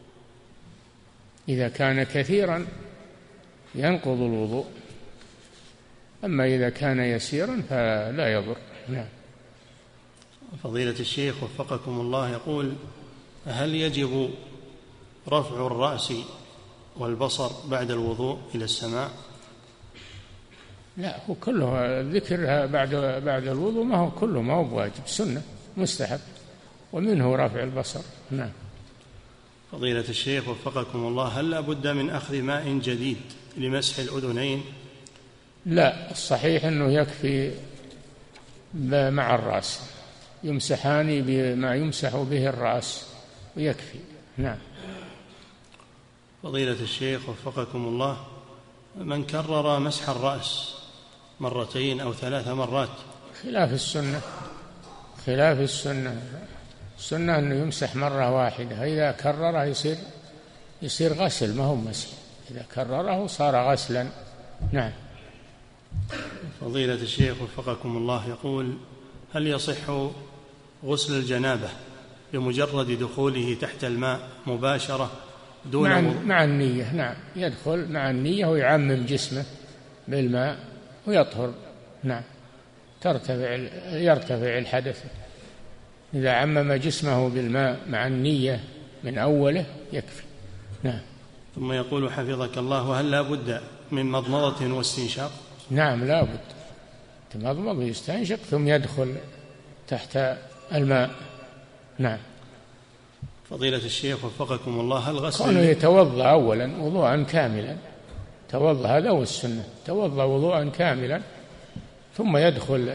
إذا كان كثيرا ينقض الوضوء، أما إذا كان يسيرا فلا يضر. نعم. فضيلة الشيخ وفقكم الله، يقول: هل يجب رفع الرأس والبصر بعد الوضوء إلى السماء؟ لا، هو كله ذكرها بعد الوضوء، ما هو كله، ما هو بواجب، سنة مستحب، ومنه رفع البصر. نعم. فضيلة الشيخ وفقكم الله، هل لا بد من أخذ ماء جديد لمسح الأذنين؟ لا، الصحيح أنه يكفي مع الرأس، يمسحان بما يمسح به الرأس ويكفي. نعم. فضيلة الشيخ وفقكم الله، من كرر مسح الرأس مرتين أو 3 مرات خلاف السنة. خلاف السنة. السنة أنه يمسح مرة واحدة، إذا كرره يصير غسل، ما هو مسح. إذا كرره صار غسلا. نعم. فضيلة الشيخ وفقكم الله، يقول: هل يصح غسل الجنابة بمجرد دخوله تحت الماء مباشرة دون مع النية؟ نعم، يدخل مع النية ويعمم جسمه بالماء ويطهر. نعم. يرتفع الحدث. إذا عمم جسمه بالماء مع النية من أوله يكفي. نعم. ثم يقول حفظك الله: وهل لا بد من مضمضة واستنشاق؟ نعم، لا بد. يتمضمض ويستنشق ثم يدخل تحت الماء. نعم. فضيلة الشيخ وفقكم الله، هل غسل كونه يتوضأ أولا وضوءا كاملا، توضأ، هذا هو السنة، توضأ وضوءا كاملا ثم يدخل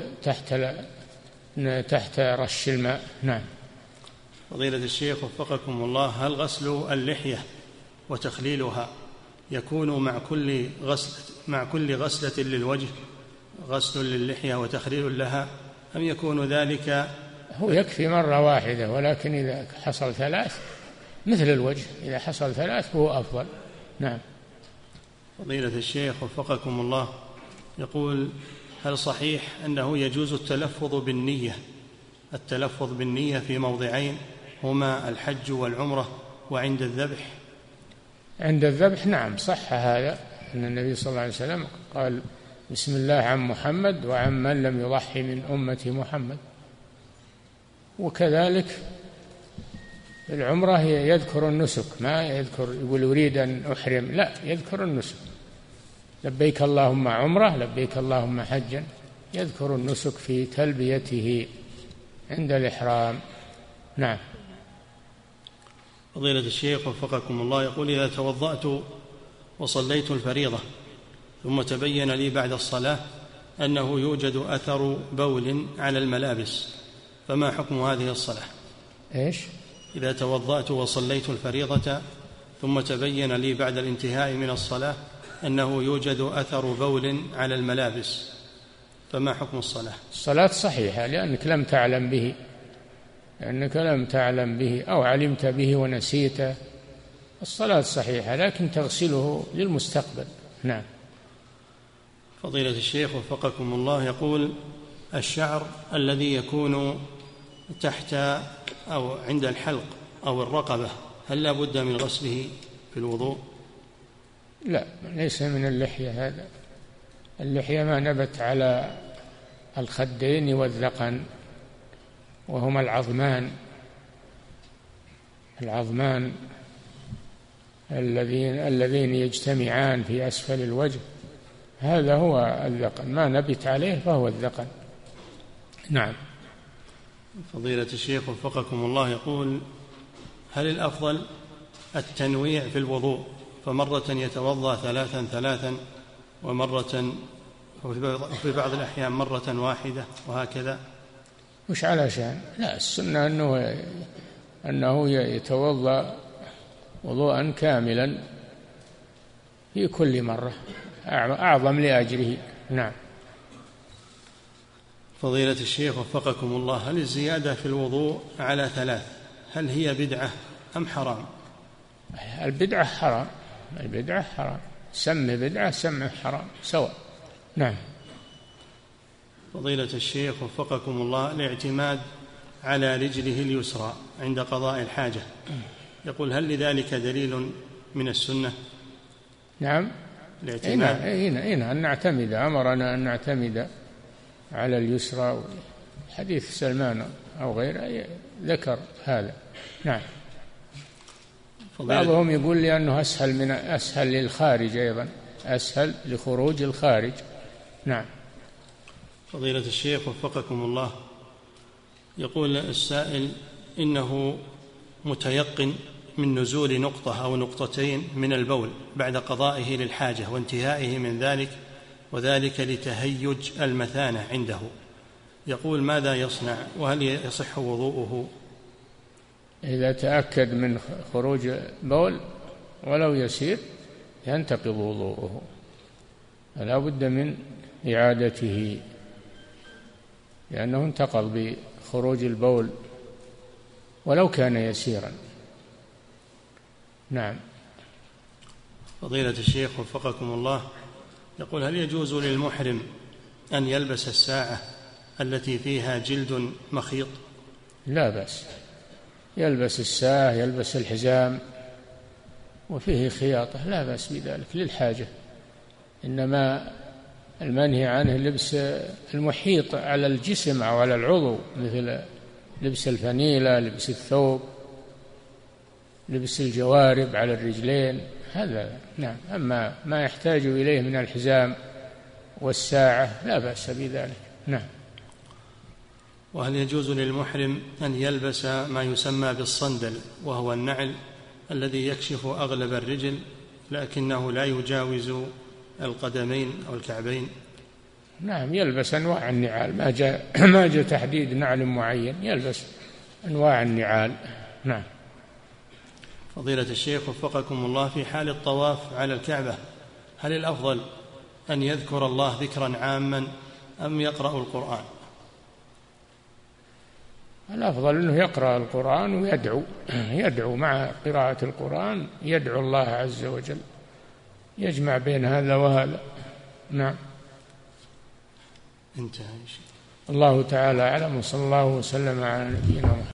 تحت رش الماء. نعم. فضيلة الشيخ وفقكم الله، هل غسل اللحية وتخليلها يكون مع كل غسلة للوجه غسل للحية وتخليل لها، أم يكون ذلك؟ هو يكفي مرة واحدة، ولكن إذا حصل 3 مثل الوجه، إذا حصل 3 هو أفضل. نعم. فضيلة الشيخ وفقكم الله، يقول: هل صحيح أنه يجوز التلفظ بالنية في موضعين هما الحج والعمرة وعند الذبح؟ عند الذبح نعم، صح هذا، أن النبي صلى الله عليه وسلم قال: بسم الله عن محمد وعن من لم يضحي من أمة محمد. وكذلك العمرة يذكر النسك، ما يذكر يقول أريد أن أحرم، لا، يذكر النسك: لبيك اللهم عمرة، لبيك اللهم حجا، يذكر النسك في تلبيته عند الإحرام. نعم. فضيلة الشيخ وفقكم الله، يقول: إذا توضأت وصليت الفريضة ثم تبين لي بعد الصلاة أنه يوجد أثر بول على الملابس، فما حكم هذه الصلاة؟ إيش؟ إذا توضأت وصليت الفريضة ثم تبين لي بعد الانتهاء من الصلاة أنه يوجد أثر بول على الملابس، فما حكم الصلاة؟ الصلاة صحيحة لأنك لم تعلم به أو علمت به ونسيته. الصلاة صحيحة لكن تغسله للمستقبل. نعم. فضيلة الشيخ وفقكم الله، يقول: الشعر الذي يكون تحت أو عند الحلق أو الرقبة هل لا بد من غسله في الوضوء؟ لا، ليس من اللحية هذا. اللحية ما نبت على الخدين والذقن، وهما العظمان اللذين يجتمعان في أسفل الوجه، هذا هو الذقن، ما نبت عليه فهو الذقن. نعم. فضيلة الشيخ وفقكم الله، يقول: هل الأفضل التنويع في الوضوء، فمرة يتوضأ ثلاثا ومرة وفي بعض الأحيان مرة واحدة وهكذا؟ مش علشان، لا، السنة أنه يتوضأ وضوءا كاملا في كل مرة، أعظم لأجره. نعم. فضيلة الشيخ وفقكم الله، هل الزيادة في الوضوء على 3 هل هي بدعة أم حرام؟ البدعة حرام، سمه بدعة سمه حرام سواء. نعم. فضيلة الشيخ وفقكم الله، الاعتماد على رجله اليسرى عند قضاء الحاجة، يقول: هل لذلك دليل من السنة؟ نعم. الاعتماد أن نعتمد، أمرنا أن نعتمد على اليسرى، حديث سلمان أو غيره ذكر هذا. نعم. بعضهم يقول لأنه أسهل للخارج، أيضا أسهل لخروج الخارج. نعم. فضيلة الشيخ وفقكم الله، يقول السائل: إنه متيقن من نزول نقطة أو نقطتين من البول بعد قضائه للحاجة وانتهائه من ذلك، وذلك لتهيج المثانة عنده، يقول: ماذا يصنع وهل يصح وضوءه؟ إذا تأكد من خروج بول ولو يسير ينتقض وضوءه، فلا بد من إعادته لأنه انتقض بخروج البول ولو كان يسيرا. نعم. فضيلة الشيخ وفقكم الله، يقول: هل يجوز للمحرم أن يلبس الساعة التي فيها جلد مخيط؟ لا بأس، يلبس الساعة، يلبس الحزام وفيه خياطة، لا بأس بذلك للحاجة، إنما المنهي عنه لبس المحيط على الجسم أو على العضو، مثل لبس الفانيلة، لبس الثوب، لبس الجوارب على الرجلين، هذا. نعم. أما ما يحتاج إليه من الحزام والساعة لا بأس بذلك. نعم. وهل يجوز للمحرم أن يلبس ما يسمى بالصندل، وهو النعل الذي يكشف أغلب الرجل لكنه لا يجاوز القدمين أو الكعبين؟ نعم، يلبس أنواع النعال، ما جاء تحديد نعل معين، يلبس أنواع النعال. نعم. فضيلة الشيخ وفقكم الله، في حال الطواف على الكعبة هل الأفضل أن يذكر الله ذكرا عاما أم يقرأ القرآن؟ الأفضل أنه يقرأ القرآن ويدعو مع قراءة القرآن، يدعو الله عز وجل، يجمع بين هذا وهذا. نعم. انتهى. الله تعالى أعلم، وصلى الله وسلم على نبينا محمد.